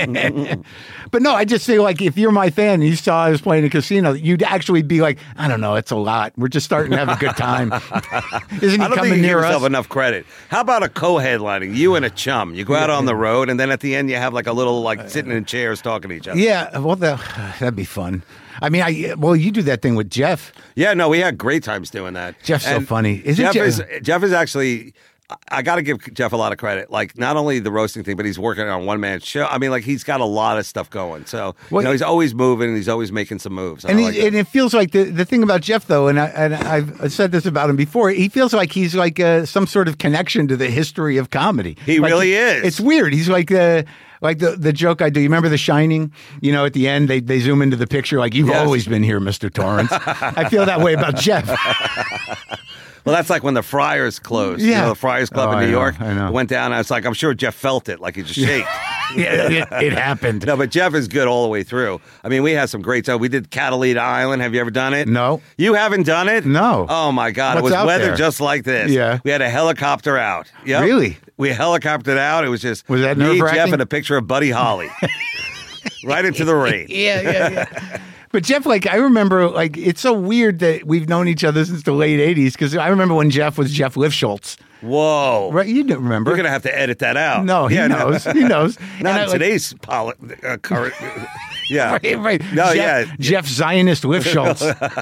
Speaker 6: But no, I just feel like if you're my fan and you saw I was playing a casino, you'd actually be like, I don't know, it's a lot. We're just starting to have a good time. Isn't he
Speaker 4: I don't
Speaker 6: coming
Speaker 4: think you
Speaker 6: near
Speaker 4: give yourself
Speaker 6: us?
Speaker 4: enough credit. How about a co-headlining? You and a chum. You go out on the road, and then at the end you have like a little like sitting in chairs talking to each other.
Speaker 6: Yeah, well, that'd be fun. I mean, you do that thing with Jeff.
Speaker 4: Yeah, no, we had great times doing that.
Speaker 6: Jeff's so funny.
Speaker 4: Jeff is actually. I got to give Jeff a lot of credit. Like, not only the roasting thing, but he's working on one-man show. I mean, like, he's got a lot of stuff going. So, he's always moving and he's always making some moves.
Speaker 6: And it feels like the thing about Jeff, though, and I've said this about him before, he feels like he's like some sort of connection to the history of comedy.
Speaker 4: He really is.
Speaker 6: It's weird. He's like the joke I do. You remember The Shining? At the end, they zoom into the picture like, you've always been here, Mr. Torrance. I feel that way about Jeff.
Speaker 4: Well, that's like when the Friars closed.
Speaker 6: Yeah.
Speaker 4: The Friars Club in New York.
Speaker 6: I know.
Speaker 4: Went down. I was like, I'm sure Jeff felt it. Like he just shaked.
Speaker 6: Yeah, it happened.
Speaker 4: No, but Jeff is good all the way through. I mean, we had some great stuff. We did Catalina Island. Have you ever done it?
Speaker 6: No.
Speaker 4: You haven't done it?
Speaker 6: No.
Speaker 4: Oh, my God.
Speaker 6: What's
Speaker 4: it was
Speaker 6: out
Speaker 4: weather
Speaker 6: there?
Speaker 4: just like this.
Speaker 6: Yeah.
Speaker 4: We had a helicopter out. Yep.
Speaker 6: Really?
Speaker 4: We helicoptered out. It was just
Speaker 6: was that
Speaker 4: me,
Speaker 6: nerve-wracking?
Speaker 4: Jeff, and a picture of Buddy Holly. Right into the rain.
Speaker 6: Yeah. But Jeff, like, I remember, like, it's so weird that we've known each other since the late 80s, because I remember when Jeff was Jeff Lifschultz.
Speaker 4: Whoa.
Speaker 6: Right, you didn't remember.
Speaker 4: You're going to have to edit that out.
Speaker 6: No, he knows. He knows.
Speaker 4: Not in today's current. Yeah.
Speaker 6: Right.
Speaker 4: No,
Speaker 6: Jeff Zionist Lifschultz.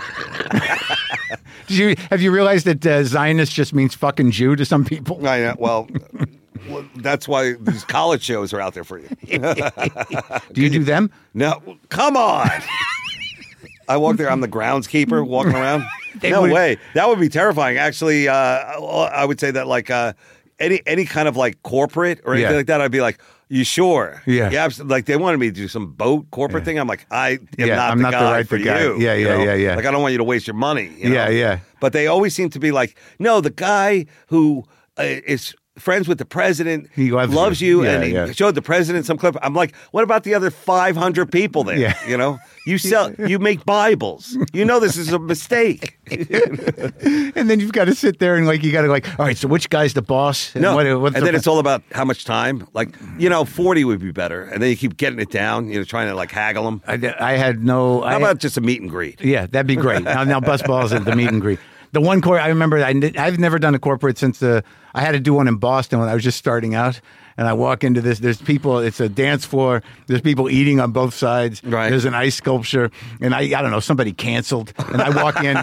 Speaker 6: Have you realized that Zionist just means fucking Jew to some people?
Speaker 4: I know. Well, that's why these college shows are out there for you.
Speaker 6: Do you do them?
Speaker 4: No. Come on. I walk there. I'm the groundskeeper walking around. No way. That would be terrifying. Actually, I would say that like any kind of like corporate or anything like that, I'd be like, you sure?
Speaker 6: Yeah.
Speaker 4: Like they wanted me to do some boat corporate thing. I'm like, I'm
Speaker 6: I'm
Speaker 4: not the guy
Speaker 6: right
Speaker 4: for
Speaker 6: guy.
Speaker 4: you.
Speaker 6: Yeah.
Speaker 4: Like I don't want you to waste your money. You know?
Speaker 6: Yeah.
Speaker 4: But they always seem to be like, no, the guy who is friends with the president,
Speaker 6: he loves
Speaker 4: you, and he showed the president some clip. I'm like, what about the other 500 people there?
Speaker 6: Yeah.
Speaker 4: You know, you make Bibles. You know this is a mistake.
Speaker 6: And then you've got to sit there and you got to all right, so which guy's the boss? And
Speaker 4: then it's all about how much time. 40 would be better, and then you keep getting it down. Trying to haggle them.
Speaker 6: I had no.
Speaker 4: How about just a meet and greet?
Speaker 6: Yeah, that'd be great. Now bus balls at the meet and greet. The one I remember, I've never done a corporate since I had to do one in Boston when I was just starting out. And I walk into this, there's people, it's a dance floor, there's people eating on both sides.
Speaker 4: Right.
Speaker 6: There's an ice sculpture. And I don't know, somebody canceled. And I walk in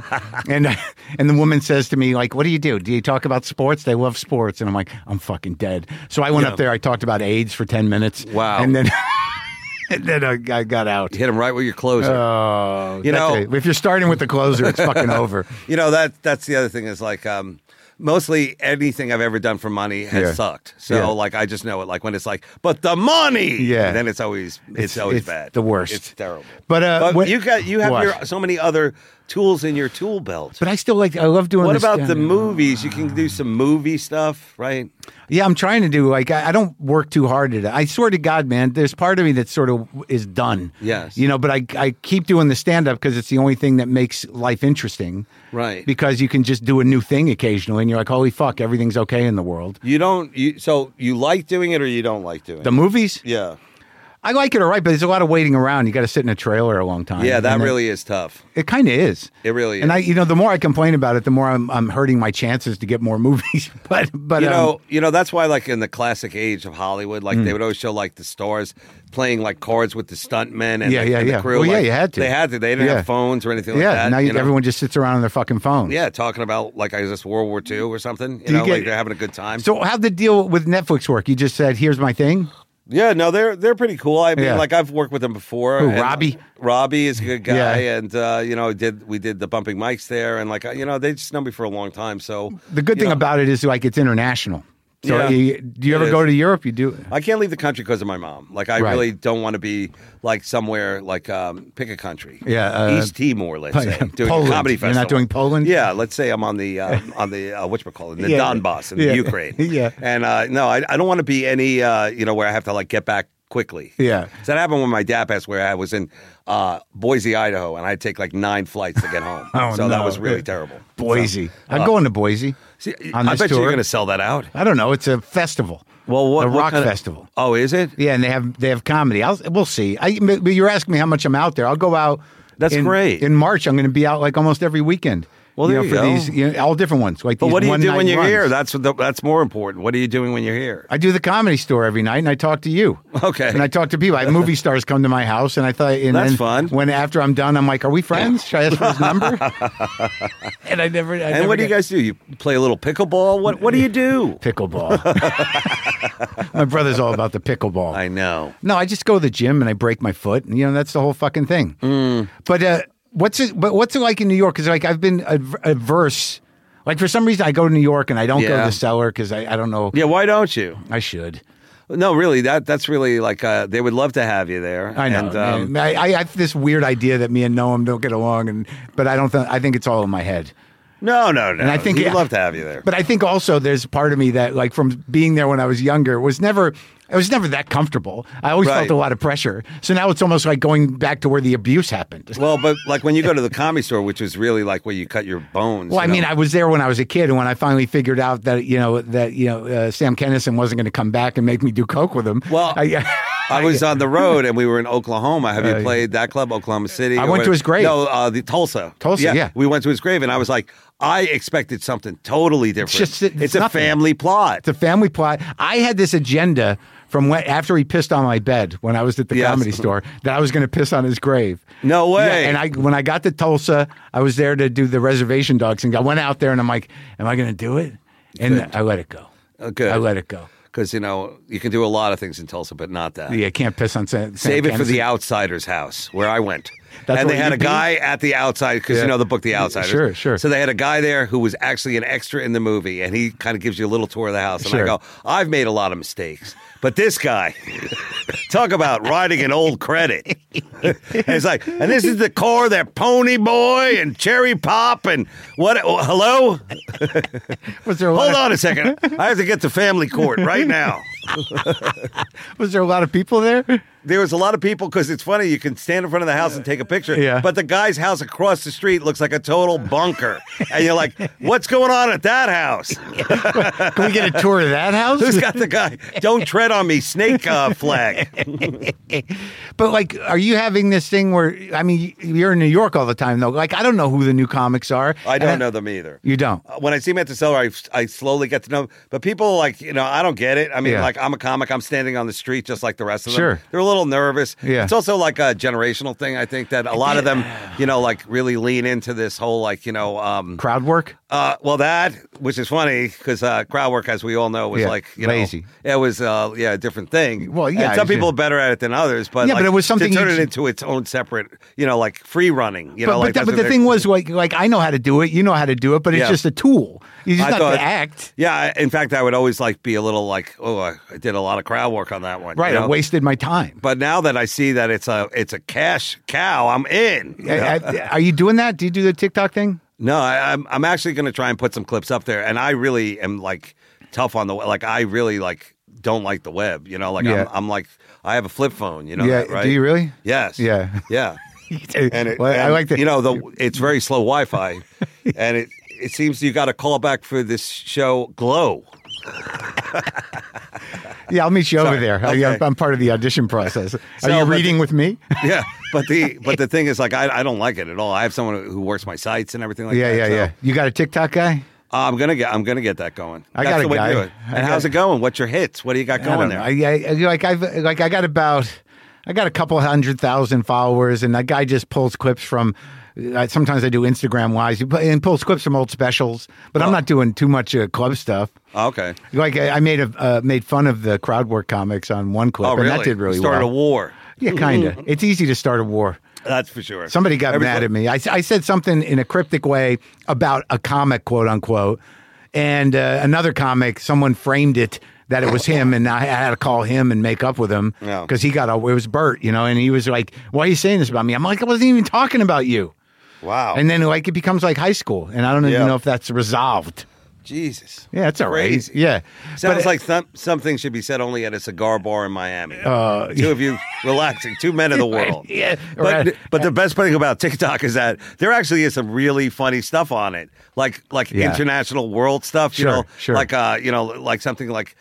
Speaker 6: and the woman says to me, like, what do you do? Do you talk about sports? They love sports. And I'm like, I'm fucking dead. So I went up there, I talked about AIDS for 10 minutes.
Speaker 4: Wow.
Speaker 6: And then... And then I got out.
Speaker 4: You hit him right with your closer.
Speaker 6: Oh,
Speaker 4: you know,
Speaker 6: if you're starting with the closer, it's fucking over.
Speaker 4: You know, that's the other thing is like, mostly anything I've ever done for money has sucked. So like, I just know it. Like when it's like, but the money, then it's always bad.
Speaker 6: The worst.
Speaker 4: It's terrible.
Speaker 6: But
Speaker 4: you have so many other tools in your tool belt.
Speaker 6: But I love doing.
Speaker 4: What
Speaker 6: this,
Speaker 4: about the movies? You can do some movie stuff, right?
Speaker 6: Yeah, I'm trying to do, like, I don't work too hard at it. I swear to God, man, there's part of me that sort of is done.
Speaker 4: Yes.
Speaker 6: You know, but I keep doing the stand-up because it's the only thing that makes life interesting.
Speaker 4: Right.
Speaker 6: Because you can just do a new thing occasionally, and you're like, holy fuck, everything's okay in the world.
Speaker 4: So you like doing it or you don't like doing it?
Speaker 6: The movies?
Speaker 4: Yeah.
Speaker 6: I like it all right, but there's a lot of waiting around. You got to sit in a trailer a long time.
Speaker 4: Yeah, that really is tough.
Speaker 6: It kind of is.
Speaker 4: It really is.
Speaker 6: And the more I complain about it, the more I'm hurting my chances to get more movies. but
Speaker 4: that's why, like in the classic age of Hollywood, like they would always show like the stars playing like cards with the stuntmen and the crew.
Speaker 6: Well,
Speaker 4: like,
Speaker 6: you had to.
Speaker 4: They had to. They didn't have phones or anything like that.
Speaker 6: Now everyone just sits around on their fucking phone.
Speaker 4: Yeah, talking about like is this World War II or something? Like they're having a good time.
Speaker 6: So how'd the deal with Netflix work? You just said, "Here's my thing."
Speaker 4: Yeah, no, they're pretty cool. I mean, like I've worked with them before.
Speaker 6: Who, Robbie?
Speaker 4: Robbie is a good guy, and we did the bumping mics there, and like they just know me for a long time. So
Speaker 6: the good thing about it is like it's international. So do you ever go to Europe? You do?
Speaker 4: I can't leave the country because of my mom. Like I really don't want to be like somewhere like pick a country.
Speaker 6: Yeah,
Speaker 4: East Timor, let's say, doing
Speaker 6: Poland.
Speaker 4: a comedy festival.
Speaker 6: You're not doing Poland?
Speaker 4: Yeah, let's say I'm on the whatchamacallit, the Donbass in the Ukraine.
Speaker 6: Yeah,
Speaker 4: and no, I don't want to be any where I have to like get back quickly.
Speaker 6: Yeah.
Speaker 4: So that happened when my dad passed, where I was in Boise, Idaho, and I had to take like 9 flights to get home. That was really terrible.
Speaker 6: Boise. I'm going to Boise.
Speaker 4: See, I bet you're going to sell that out.
Speaker 6: I don't know. It's a festival.
Speaker 4: Well,
Speaker 6: a rock festival.
Speaker 4: Oh, is it?
Speaker 6: Yeah, and they have comedy. We'll see. But you're asking me how much I'm out there. I'll go out.
Speaker 4: That's great.
Speaker 6: In March, I'm going to be out like almost every weekend.
Speaker 4: Well, there you go.
Speaker 6: These, all different ones. Like,
Speaker 4: but what do you do when you're
Speaker 6: runs.
Speaker 4: here? That's more important. What are you doing when you're here?
Speaker 6: I do the Comedy Store every night, and I talk to you.
Speaker 4: Okay.
Speaker 6: And I talk to people. I have movie stars come to my house, and I thought,
Speaker 4: that's fun.
Speaker 6: When after I'm done, I'm like, "Are we friends? Should I ask for his number?" And I never.
Speaker 4: And what do you guys do? You play a little pickleball? What do you do?
Speaker 6: Pickleball. My brother's all about the pickleball.
Speaker 4: I know.
Speaker 6: No, I just go to the gym and I break my foot, and that's the whole fucking thing. But what's it like in New York? Because like I've been averse. Like for some reason, I go to New York and I don't go to the cellar because I don't know.
Speaker 4: Yeah, why don't you?
Speaker 6: I should.
Speaker 4: No, really, that's really like they would love to have you there.
Speaker 6: I know. And, I have this weird idea that me and Noam don't get along, but I don't. I think it's all in my head.
Speaker 4: No.
Speaker 6: And I think
Speaker 4: he'd love to have you there.
Speaker 6: But I think also there's part of me that, like, from being there when I was younger, it was never that comfortable. I always felt a lot of pressure. So now it's almost like going back to where the abuse happened.
Speaker 4: Well, but like when you go to the Comedy Store, which is really like where you cut your bones.
Speaker 6: Well, I mean, I was there when I was a kid, and when I finally figured out that Sam Kinison wasn't going to come back and make me do coke with him.
Speaker 4: Well, I was on the road, and we were in Oklahoma. Have you played that club, Oklahoma City?
Speaker 6: I went to his grave.
Speaker 4: No, the Tulsa.
Speaker 6: Tulsa, yeah.
Speaker 4: We went to his grave, and I was like, I expected something totally different. It's a family plot.
Speaker 6: It's a family plot. I had this agenda from after he pissed on my bed when I was at the Comedy Store that I was going to piss on his grave.
Speaker 4: No way.
Speaker 6: Yeah, and when I got to Tulsa, I was there to do the Reservation Dogs thing. I went out there and I'm like, am I going to do it? And I let it go.
Speaker 4: Good.
Speaker 6: I let it go.
Speaker 4: Because, you can do a lot of things in Tulsa, but not that.
Speaker 6: Yeah, can't piss on Sam
Speaker 4: Save it for
Speaker 6: Kinison.
Speaker 4: The Outsider's house, where I went.
Speaker 6: That's
Speaker 4: and they
Speaker 6: where
Speaker 4: had
Speaker 6: you
Speaker 4: a guy at The Outside, because you know the book The Outsiders.
Speaker 6: Sure.
Speaker 4: So they had a guy there who was actually an extra in the movie, and he kind of gives you a little tour of the house. And I go, I've made a lot of mistakes, but this guy, talk about writing an old credit. And it's like, and this is the core, that Pony Boy and Cherry Pop and what? Hello?
Speaker 6: Was there
Speaker 4: Hold on a second. I have to get to family court right now.
Speaker 6: Was there a lot of people there?
Speaker 4: There was a lot of people because it's funny. You can stand in front of the house and take a picture.
Speaker 6: Yeah.
Speaker 4: But the guy's house across the street looks like a total bunker. And you're like, what's going on at that house?
Speaker 6: Can we get a tour of that house?
Speaker 4: Who's got the guy? Don't tread on me, snake flag.
Speaker 6: But like, are you having this thing where, I mean, you're in New York all the time though. Like, I don't know who the new comics are.
Speaker 4: I don't know them either.
Speaker 6: You don't?
Speaker 4: When I see them at the cellar, I slowly get to know them. But people like, I don't get it. I mean, like, I'm a comic. I'm standing on the street just like the rest of them.
Speaker 6: Sure.
Speaker 4: They're a little nervous.
Speaker 6: Yeah.
Speaker 4: It's also like a generational thing. I think that a lot of them, like really lean into this whole like,
Speaker 6: crowd work?
Speaker 4: Well, that, which is funny because crowd work, as we all know, was like,
Speaker 6: lazy.
Speaker 4: It was, a different thing.
Speaker 6: Well, yeah.
Speaker 4: And some people are better at it than others, but
Speaker 6: yeah, but it was something
Speaker 4: to turn it into its own separate, like free running. But
Speaker 6: the thing was like I know how to do it, you know how to do it, but it's just a tool. You just not to act.
Speaker 4: Yeah, in fact, I would always like be a little like, I did a lot of crowd work on that one.
Speaker 6: Right, I wasted my time.
Speaker 4: But now that I see that it's a cash cow, I'm in.
Speaker 6: Are you doing that? Do you do the TikTok thing?
Speaker 4: No, I'm actually going to try and put some clips up there, and I really am like tough on the like. I really like don't like the web. I'm like I have a flip phone.
Speaker 6: Yeah,
Speaker 4: right?
Speaker 6: Do you really?
Speaker 4: Yes.
Speaker 6: Yeah.
Speaker 4: Yeah.
Speaker 6: I like that.
Speaker 4: It's very slow Wi-Fi, and it seems you got to call back for this show Glow.
Speaker 6: Yeah, I'll meet you over there.
Speaker 4: Okay.
Speaker 6: I'm part of the audition process. Are you reading with me?
Speaker 4: Yeah, but the thing is, like, I don't like it at all. I have someone who works my sites and everything like that.
Speaker 6: Yeah. You got a TikTok guy?
Speaker 4: I'm gonna get that going.
Speaker 6: I got a guy.
Speaker 4: To do it. And how's it going? What's your hits? What do you got going there?
Speaker 6: I got a couple 100,000 followers, and that guy just pulls clips from. Sometimes I do Instagram wise and pulls clips from old specials, but I'm not doing too much club stuff.
Speaker 4: Oh, okay.
Speaker 6: Like I made fun of the crowd work comics on one clip, and that did really well.
Speaker 4: Started a war.
Speaker 6: Yeah, kind of. It's easy to start a war.
Speaker 4: That's for sure.
Speaker 6: Somebody got mad at me. I said something in a cryptic way about a comic, quote unquote, and another comic, someone framed it that it was him, and I had to call him and make up with him because it was Bert, and he was like, "Why are you saying this about me?" I'm like, "I wasn't even talking about you."
Speaker 4: Wow.
Speaker 6: And then like it becomes like high school, and I don't even know if that's resolved.
Speaker 4: Jesus.
Speaker 6: Yeah, it's all
Speaker 4: crazy.
Speaker 6: Right. Yeah.
Speaker 4: Sounds like something should be said only at a cigar bar in Miami. Two of you relaxing, two men of the world.
Speaker 6: Yeah.
Speaker 4: But the best thing about TikTok is that there actually is some really funny stuff on it. Like international world stuff,
Speaker 6: sure.
Speaker 4: like like something like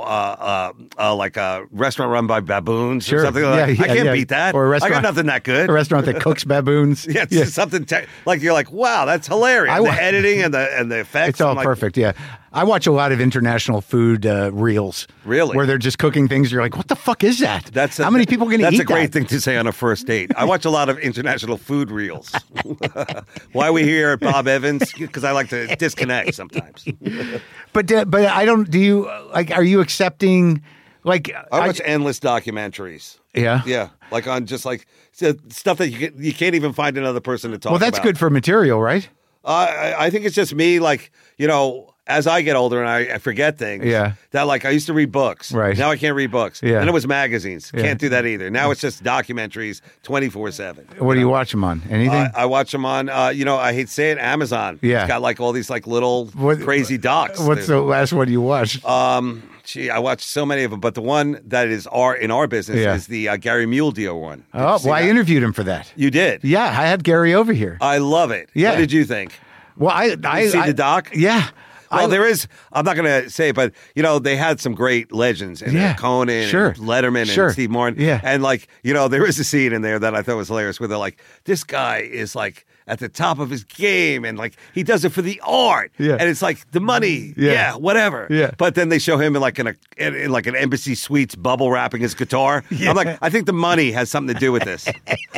Speaker 4: like a restaurant run by baboons or something like that. I can't beat that.
Speaker 6: Or a restaurant,
Speaker 4: I got nothing that good.
Speaker 6: A restaurant that cooks baboons.
Speaker 4: It's something like you're like, wow, that's hilarious. The editing and the effects.
Speaker 6: It's all perfect. Yeah. I watch a lot of international food reels.
Speaker 4: Really?
Speaker 6: Where they're just cooking things. You're like, what the fuck is that? How many people are going to eat that?
Speaker 4: That's a great thing to say on a first date. I watch a lot of international food reels. Why are we here at Bob Evans? Because I like to disconnect sometimes.
Speaker 6: But I don't, do you, like, are you accepting, like.
Speaker 4: I watch endless documentaries.
Speaker 6: Yeah?
Speaker 4: Yeah. Like on just like stuff that you can't even find another person to talk about.
Speaker 6: Well, that's good for material, right?
Speaker 4: I think it's just me, like, as I get older and I forget things.
Speaker 6: Yeah.
Speaker 4: That like I used to read books.
Speaker 6: Right.
Speaker 4: Now I can't read books.
Speaker 6: Yeah.
Speaker 4: Then it was magazines.
Speaker 6: Yeah.
Speaker 4: Can't do that either. Now it's just documentaries 24/7.
Speaker 6: What do you watch them on? Anything?
Speaker 4: I watch them on, I hate to say it, Amazon.
Speaker 6: Yeah.
Speaker 4: It's got like all these like little crazy docs.
Speaker 6: What's the last one you watched?
Speaker 4: I watched so many of them, but the one that is in our business is the Gary Mule Deal one.
Speaker 6: I interviewed him for that.
Speaker 4: You did?
Speaker 6: Yeah, I had Gary over here.
Speaker 4: I love it.
Speaker 6: Yeah.
Speaker 4: What did you think?
Speaker 6: Well, I
Speaker 4: see the doc?
Speaker 6: Yeah.
Speaker 4: Well, there is. I'm not going to say it, but they had some great legends in there. Conan, and Letterman, and Steve Martin.
Speaker 6: Yeah.
Speaker 4: And there is a scene in there that I thought was hilarious, where they're like, this guy is like at the top of his game, and like he does it for the art.
Speaker 6: Yeah.
Speaker 4: And it's like the money. Yeah. Whatever.
Speaker 6: Yeah.
Speaker 4: But then they show him in like an Embassy Suites bubble wrapping his guitar. Yeah. I'm like, I think the money has something to do with this.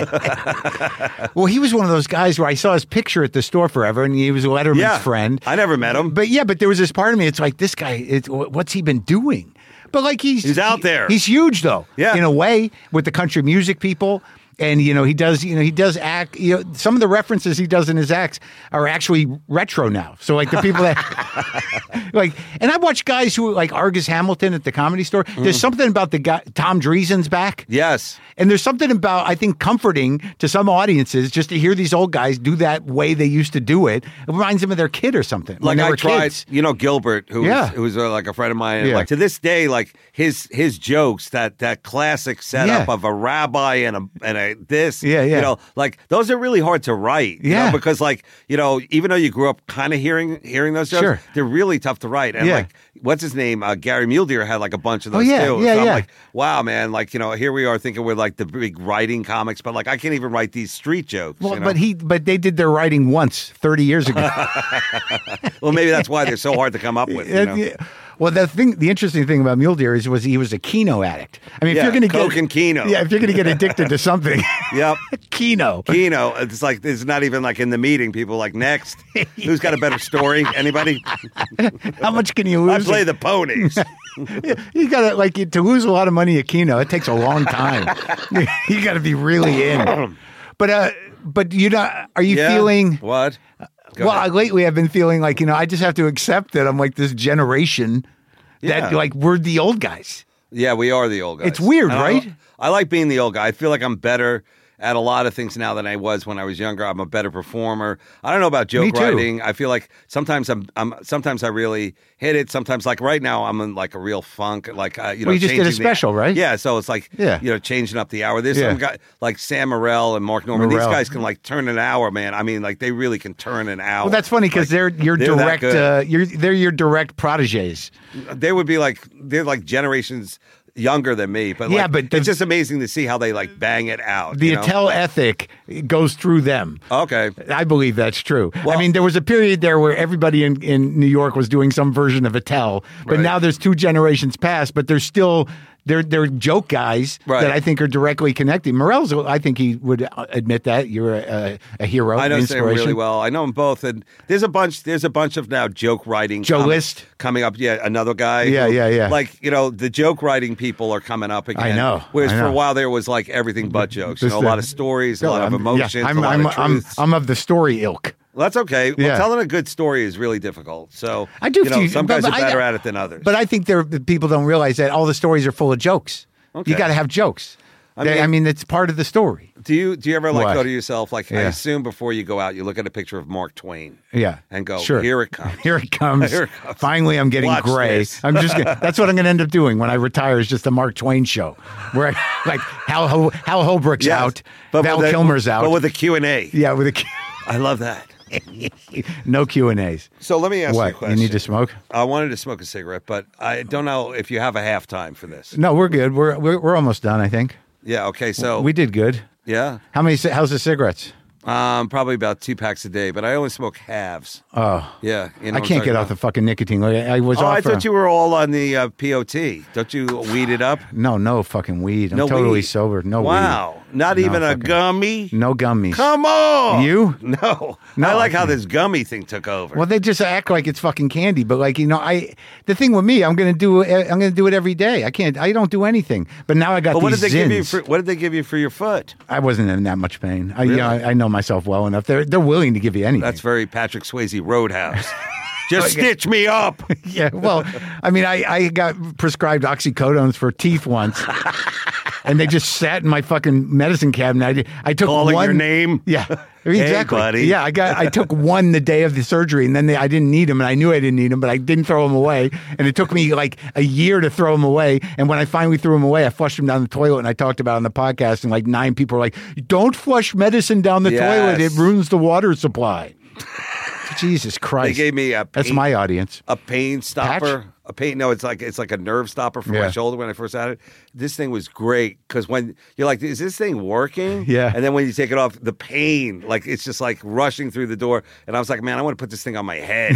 Speaker 6: Well, he was one of those guys where I saw his picture at the store forever, and he was Letterman's friend.
Speaker 4: I never met him.
Speaker 6: But there was this part of me. It's like, this guy, what's he been doing? But like he's
Speaker 4: out there.
Speaker 6: He's huge though.
Speaker 4: Yeah.
Speaker 6: In a way, with the country music people. And he does act. Some of the references he does in his acts are actually retro now. So like the people that and I watch guys who like Argus Hamilton at the Comedy Store. There's something about the guy Tom Dreesen's back.
Speaker 4: Yes.
Speaker 6: And there's something about, I think, comforting to some audiences just to hear these old guys do that way they used to do it. It reminds them of their kid or something.
Speaker 4: Like
Speaker 6: when they
Speaker 4: I
Speaker 6: were
Speaker 4: tried,
Speaker 6: kids.
Speaker 4: Gilbert, who was like a friend of mine.
Speaker 6: Yeah.
Speaker 4: Like to this day, like his jokes, that classic setup
Speaker 6: Yeah.
Speaker 4: of a rabbi and a this.
Speaker 6: Yeah.
Speaker 4: Like those are really hard to write.
Speaker 6: Yeah.
Speaker 4: Because like even though you grew up kind of hearing those jokes,
Speaker 6: Sure.
Speaker 4: they're really tough to write. And like what's his name? Gary Muledeer had like a bunch of those too. So I'm like, wow, man, like here we are thinking we're like the big writing comics, but like I can't even write these street jokes.
Speaker 6: Well, but they did their writing once 30 years ago.
Speaker 4: Well, maybe that's why they're so hard to come up with.
Speaker 6: Well, the interesting thing about Muledeer was he was a Keno addict. I mean, if you're going to
Speaker 4: Coke and Keno.
Speaker 6: Yeah, if you're going to get addicted to something.
Speaker 4: Yep.
Speaker 6: Keno.
Speaker 4: It's like it's not even like in the meeting. People are like, next. Who's got a better story? Anybody?
Speaker 6: How much can you lose?
Speaker 4: I play the ponies.
Speaker 6: You got to to lose a lot of money at Keno. It takes a long time. You got to be really in. But are you feeling
Speaker 4: what?
Speaker 6: Lately I've been feeling like, I just have to accept that I'm like this generation that like we're the old guys.
Speaker 4: Yeah, we are the old guys.
Speaker 6: It's weird, right?
Speaker 4: I like being the old guy. I feel like I'm better at a lot of things now than I was when I was younger. I'm a better performer. I don't know about joke writing. I feel like sometimes sometimes I really hit it. Sometimes like right now I'm in like a real funk. Like
Speaker 6: you just did a special, right?
Speaker 4: Yeah, so it's like changing up the hour. There's some guy like Sam Morrell and Mark Norman. These guys can like turn an hour, man. I mean, like they really can turn an hour.
Speaker 6: Well, that's funny because they're direct. They're your direct proteges.
Speaker 4: They would be like they're like generations younger than me, but it's just amazing to see how they like bang it out.
Speaker 6: The Attell ethic goes through them.
Speaker 4: Okay.
Speaker 6: I believe that's true.
Speaker 4: Well,
Speaker 6: I mean, there was a period there where everybody in New York was doing some version of Attell, but now there's 2 generations past, but there's still they're joke guys that I think are directly connected. Morell's, I think he would admit that you're a hero.
Speaker 4: I know Sam really well. I know them both, and there's a bunch of now joke writing.
Speaker 6: Joe List
Speaker 4: coming up. Yeah, another guy.
Speaker 6: Yeah.
Speaker 4: Like the joke writing people are coming up again.
Speaker 6: I know.
Speaker 4: Whereas for a while there was like everything but jokes. A lot of stories, a lot of emotions.
Speaker 6: I'm,
Speaker 4: a lot of truths.
Speaker 6: I'm of the story ilk.
Speaker 4: Well, that's okay. Well, telling a good story is really difficult. So
Speaker 6: I do.
Speaker 4: Some guys are better at it than others.
Speaker 6: But I think people don't realize that all the stories are full of jokes.
Speaker 4: Okay.
Speaker 6: You got to have jokes. I mean, it's part of the story.
Speaker 4: Do you ever like go to yourself like I assume before you go out you look at a picture of Mark Twain and go here it comes
Speaker 6: here it comes finally I'm getting
Speaker 4: Watch
Speaker 6: gray
Speaker 4: this.
Speaker 6: I'm just that's what I'm gonna end up doing when I retire is just the Mark Twain show where like Hal Holbrook's out, Val Kilmer's out,
Speaker 4: but with a Q&A.
Speaker 6: Yeah, with a
Speaker 4: I love that.
Speaker 6: No Q&As.
Speaker 4: So let me ask you a question.
Speaker 6: You need to smoke?
Speaker 4: I wanted to smoke a cigarette, but I don't know if you have a halftime for this.
Speaker 6: No, we're good. We're almost done, I think.
Speaker 4: Yeah, okay, so
Speaker 6: we did good.
Speaker 4: Yeah.
Speaker 6: How's the cigarettes?
Speaker 4: Probably about 2 packs a day, but I only smoke halves.
Speaker 6: Oh.
Speaker 4: Yeah.
Speaker 6: I can't get off the fucking nicotine. I
Speaker 4: thought you were all on the POT. Don't you weed it up?
Speaker 6: No fucking weed. I'm totally
Speaker 4: weed.
Speaker 6: sober. No weed.
Speaker 4: Wow. Not even a gummy?
Speaker 6: No gummies.
Speaker 4: Come on.
Speaker 6: You?
Speaker 4: No. I like how this gummy thing took over.
Speaker 6: Well, they just act like it's fucking candy, but like, the thing with me, I'm going to do it every day. I don't do anything. But now I got these
Speaker 4: what did they
Speaker 6: Zins.
Speaker 4: give you what did they give you for your foot?
Speaker 6: I wasn't in that much pain.
Speaker 4: Really?
Speaker 6: I know myself well enough. They're willing to give you anything.
Speaker 4: That's very Patrick Swayze Roadhouse. Just stitch me up.
Speaker 6: Yeah, well, I mean, I got prescribed oxycodones for teeth once, and they just sat in my fucking medicine cabinet. I took
Speaker 4: calling
Speaker 6: one.
Speaker 4: Your name.
Speaker 6: Yeah, exactly.
Speaker 4: Hey, buddy.
Speaker 6: Yeah, I took one the day of the surgery, and then I didn't need them, and I knew I didn't need them, but I didn't throw them away, and it took me like a year to throw them away. And when I finally threw them away, I flushed them down the toilet, and I talked about it on the podcast, and like 9 people were like, "Don't flush medicine down the toilet; it ruins the water supply." Jesus Christ!
Speaker 4: They gave me
Speaker 6: that's my audience.
Speaker 4: A pain stopper.
Speaker 6: Patch?
Speaker 4: A pain. No, it's like a nerve stopper for my shoulder when I first had it. This thing was great because when you're like, "Is this thing working?"
Speaker 6: Yeah.
Speaker 4: And then when you take it off, the pain, like it's just like rushing through the door. And I was like, "Man, I want to put this thing on my head."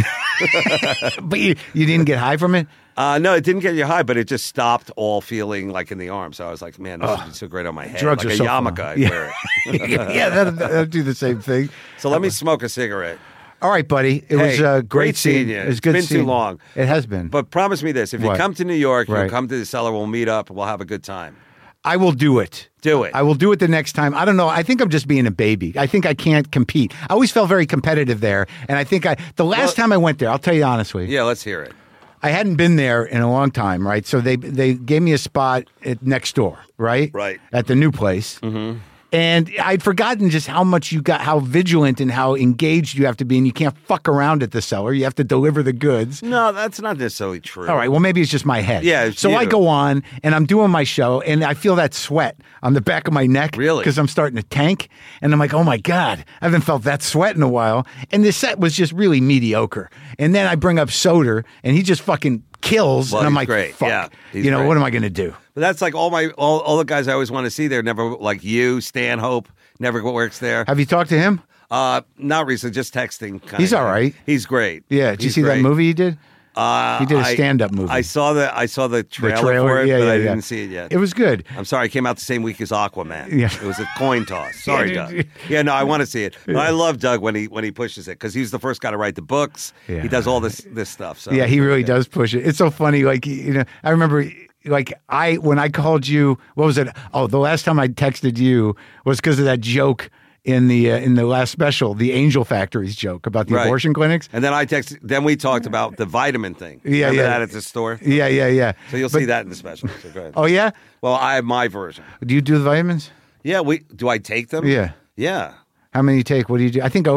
Speaker 6: But you didn't get high from it?
Speaker 4: No, it didn't get you high, but it just stopped all feeling like in the arm. So I was like, "Man, this would be so great on my head."
Speaker 6: Drugs
Speaker 4: like
Speaker 6: are
Speaker 4: a
Speaker 6: so
Speaker 4: yarmulke.
Speaker 6: fun.
Speaker 4: I'd wear it.
Speaker 6: Yeah, that'll do the same thing.
Speaker 4: So let me smoke a cigarette.
Speaker 6: All right, buddy. It was great
Speaker 4: seeing you.
Speaker 6: It was good
Speaker 4: It's been too long.
Speaker 6: It has been.
Speaker 4: But promise me this: if you
Speaker 6: What?
Speaker 4: come to New York,
Speaker 6: Right.
Speaker 4: you'll come to the cellar. We'll meet up. We'll have a good time.
Speaker 6: I will do it.
Speaker 4: Do it.
Speaker 6: I will do it the next time. I don't know. I think I'm just being a baby. I think I can't compete. I always felt very competitive there. And I think the last time I went there, I'll tell you honestly.
Speaker 4: Yeah, let's hear it.
Speaker 6: I hadn't been there in a long time, right? So they gave me a spot next door, right?
Speaker 4: Right.
Speaker 6: At the new place. Mm-hmm. And I'd forgotten just how vigilant and how engaged you have to be, and you can't fuck around at the cellar. You have to deliver the goods.
Speaker 4: No, that's not necessarily true.
Speaker 6: All right, well, maybe it's just my head.
Speaker 4: Yeah,
Speaker 6: so I go on, and I'm doing my show, and I feel that sweat on the back of my neck.
Speaker 4: Really?
Speaker 6: Because I'm starting to tank, and I'm like, oh my God, I haven't felt that sweat in a while. And the set was just really mediocre. And then I bring up Soder, and he just fucking kills,
Speaker 4: Well,
Speaker 6: and I'm
Speaker 4: he's
Speaker 6: like,
Speaker 4: great.
Speaker 6: fuck.
Speaker 4: Yeah, he's great.
Speaker 6: What am I going to do?
Speaker 4: But that's like all the guys I always want to see there. Never like you, Stanhope, never works there.
Speaker 6: Have you talked to him?
Speaker 4: Not recently, just texting.
Speaker 6: He's all right.
Speaker 4: He's great.
Speaker 6: Yeah. Did you see that movie he did? He did a stand-up movie.
Speaker 4: I saw the trailer for it, but I didn't see it yet.
Speaker 6: It was good.
Speaker 4: I'm sorry, it came out the same week as Aquaman.
Speaker 6: Yeah.
Speaker 4: It was a coin toss. Sorry, Doug. Yeah, no, I want to see it. But I love Doug when he pushes it because he's the first guy to write the books.
Speaker 6: Yeah.
Speaker 4: He does all this stuff. So
Speaker 6: yeah, he really does push it. It's so funny. Like, I remember. Like when I called you, what was it? Oh, the last time I texted you was because of that joke in the last special, the Angel Factories joke about the abortion clinics.
Speaker 4: And then Then we talked about the vitamin thing.
Speaker 6: Yeah,
Speaker 4: Remember
Speaker 6: yeah.
Speaker 4: that at the store.
Speaker 6: Yeah.
Speaker 4: So you'll see that in the special. So go ahead.
Speaker 6: Oh yeah.
Speaker 4: Well, I have my version.
Speaker 6: Do you do the vitamins?
Speaker 4: Yeah. Do I take them?
Speaker 6: Yeah.
Speaker 4: Yeah.
Speaker 6: How many you take? What do you do? I think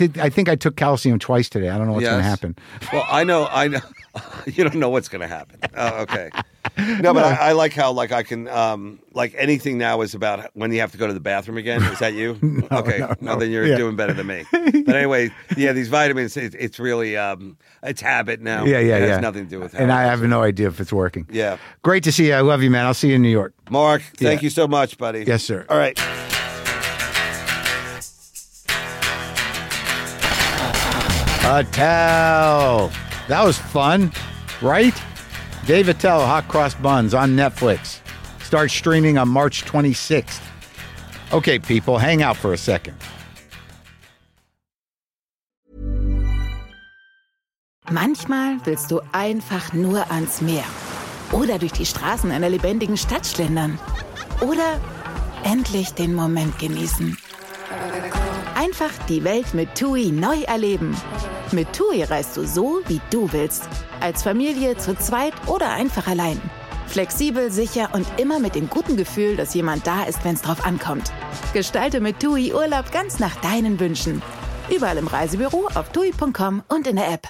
Speaker 6: I took calcium twice today. I don't know what's going to happen.
Speaker 4: Well, I know. You don't know what's going to happen. Oh, okay. No, but I like how I can like anything now is about when you have to go to the bathroom again. Is that you? No, then you're doing better than me. But anyway, yeah, these vitamins, it's really it's habit now.
Speaker 6: Yeah.
Speaker 4: It has nothing to do with
Speaker 6: and I have no idea if it's working.
Speaker 4: Yeah.
Speaker 6: Great to see you. I love you, man. I'll see you in New York.
Speaker 4: Mark, thank you so much, buddy.
Speaker 6: Yes, sir.
Speaker 4: All right.
Speaker 6: Attell. That was fun, right? Dave Attell, Hot Cross Buns on Netflix. Starts streaming on March 26th. Okay, people, hang out for a second.
Speaker 1: Manchmal willst du einfach nur ans Meer. Oder durch die Straßen einer lebendigen Stadt schlendern. Oder endlich den Moment genießen. Einfach die Welt mit TUI neu erleben. Mit TUI reist du so, wie du willst. Als Familie, zu zweit oder einfach allein. Flexibel, sicher und immer mit dem guten Gefühl, dass jemand da ist, wenn es drauf ankommt. Gestalte mit TUI Urlaub ganz nach deinen Wünschen. Überall im Reisebüro, auf TUI.com und in der App.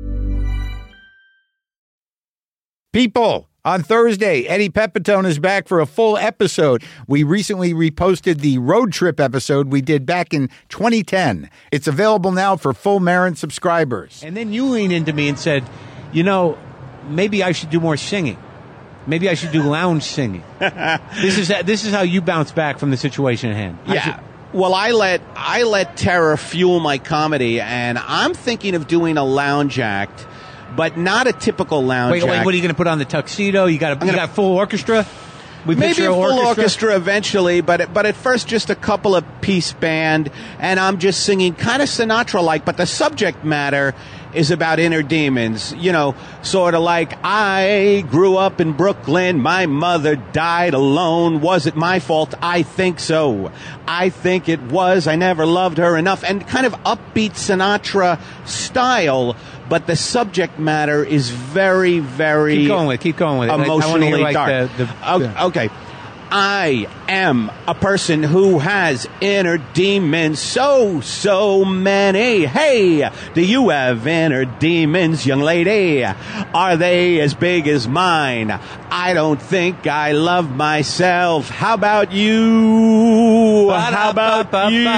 Speaker 6: People, on Thursday, Eddie Pepitone is back for a full episode. We recently reposted the road trip episode we did back in 2010. It's available now for full Marin subscribers.
Speaker 7: And then you leaned into me and said, maybe I should do more singing. Maybe I should do lounge singing. This is how you bounce back from the situation at hand.
Speaker 8: Yeah. Well, I let terror fuel my comedy, and I'm thinking of doing a lounge act, but not a typical lounge act.
Speaker 7: Wait, what are you going to put on the tuxedo? You got full orchestra?
Speaker 8: Maybe a full orchestra eventually, but at first just a couple of piece band, and I'm just singing kind of Sinatra-like, but the subject matter is about inner demons, sort of like, I grew up in Brooklyn, my mother died alone, was it my fault? I think so. I think it was, I never loved her enough, and kind of upbeat Sinatra style, but the subject matter is very, very
Speaker 7: keep going with it.
Speaker 8: Emotionally dark. Okay. I am a person who has inner demons, so many. Hey, do you have inner demons, young lady? Are they as big as mine? I don't think I love myself. How about you? How about you?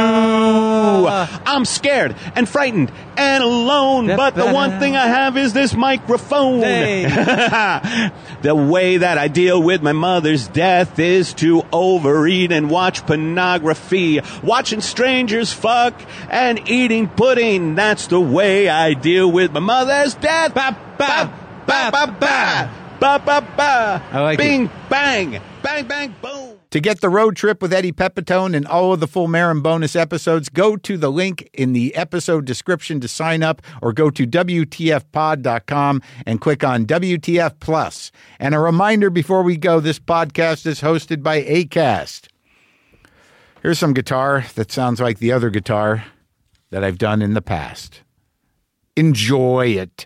Speaker 8: I'm scared and frightened and alone, but the one thing I have is this microphone. The way that I deal with my mother's death is to overeat and watch pornography, watching strangers fuck and eating pudding. That's the way I deal with my mother's death. Ba ba ba ba ba ba ba ba.
Speaker 7: I like
Speaker 8: Bing
Speaker 7: it.
Speaker 8: bang, bang bang boom.
Speaker 6: To get the road trip with Eddie Pepitone and all of the Full Marin bonus episodes, go to the link in the episode description to sign up, or go to WTFpod.com and click on WTF Plus. And a reminder before we go, this podcast is hosted by Acast. Here's some guitar that sounds like the other guitar that I've done in the past. Enjoy it.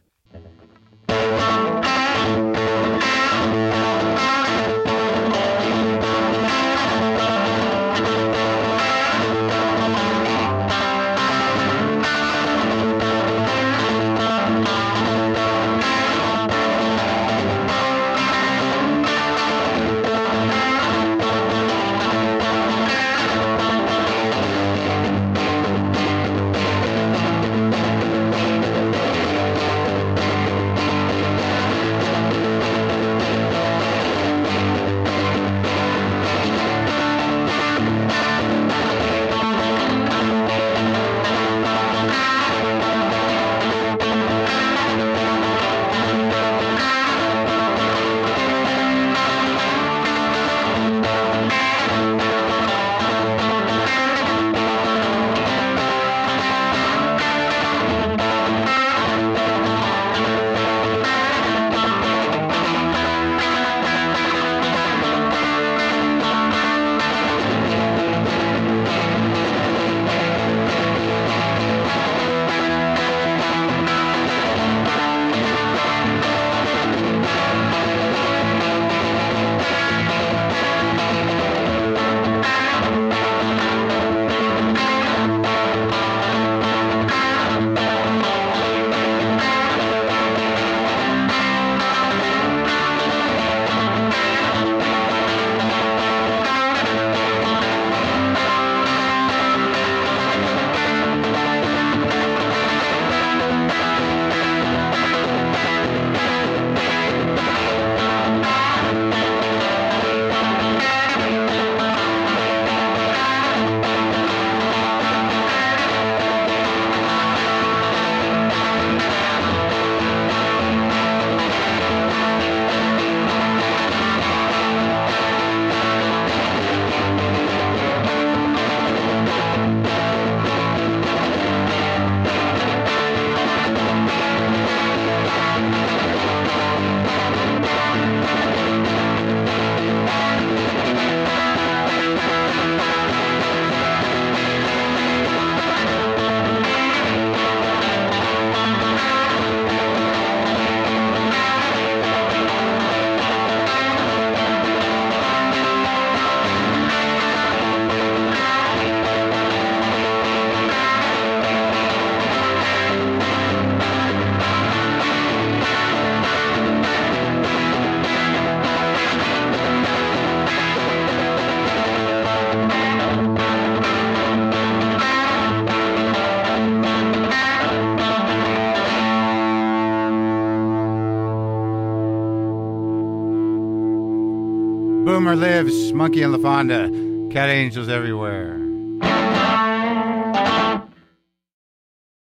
Speaker 6: Boomer lives, Monkey and LaFonda, cat angels everywhere.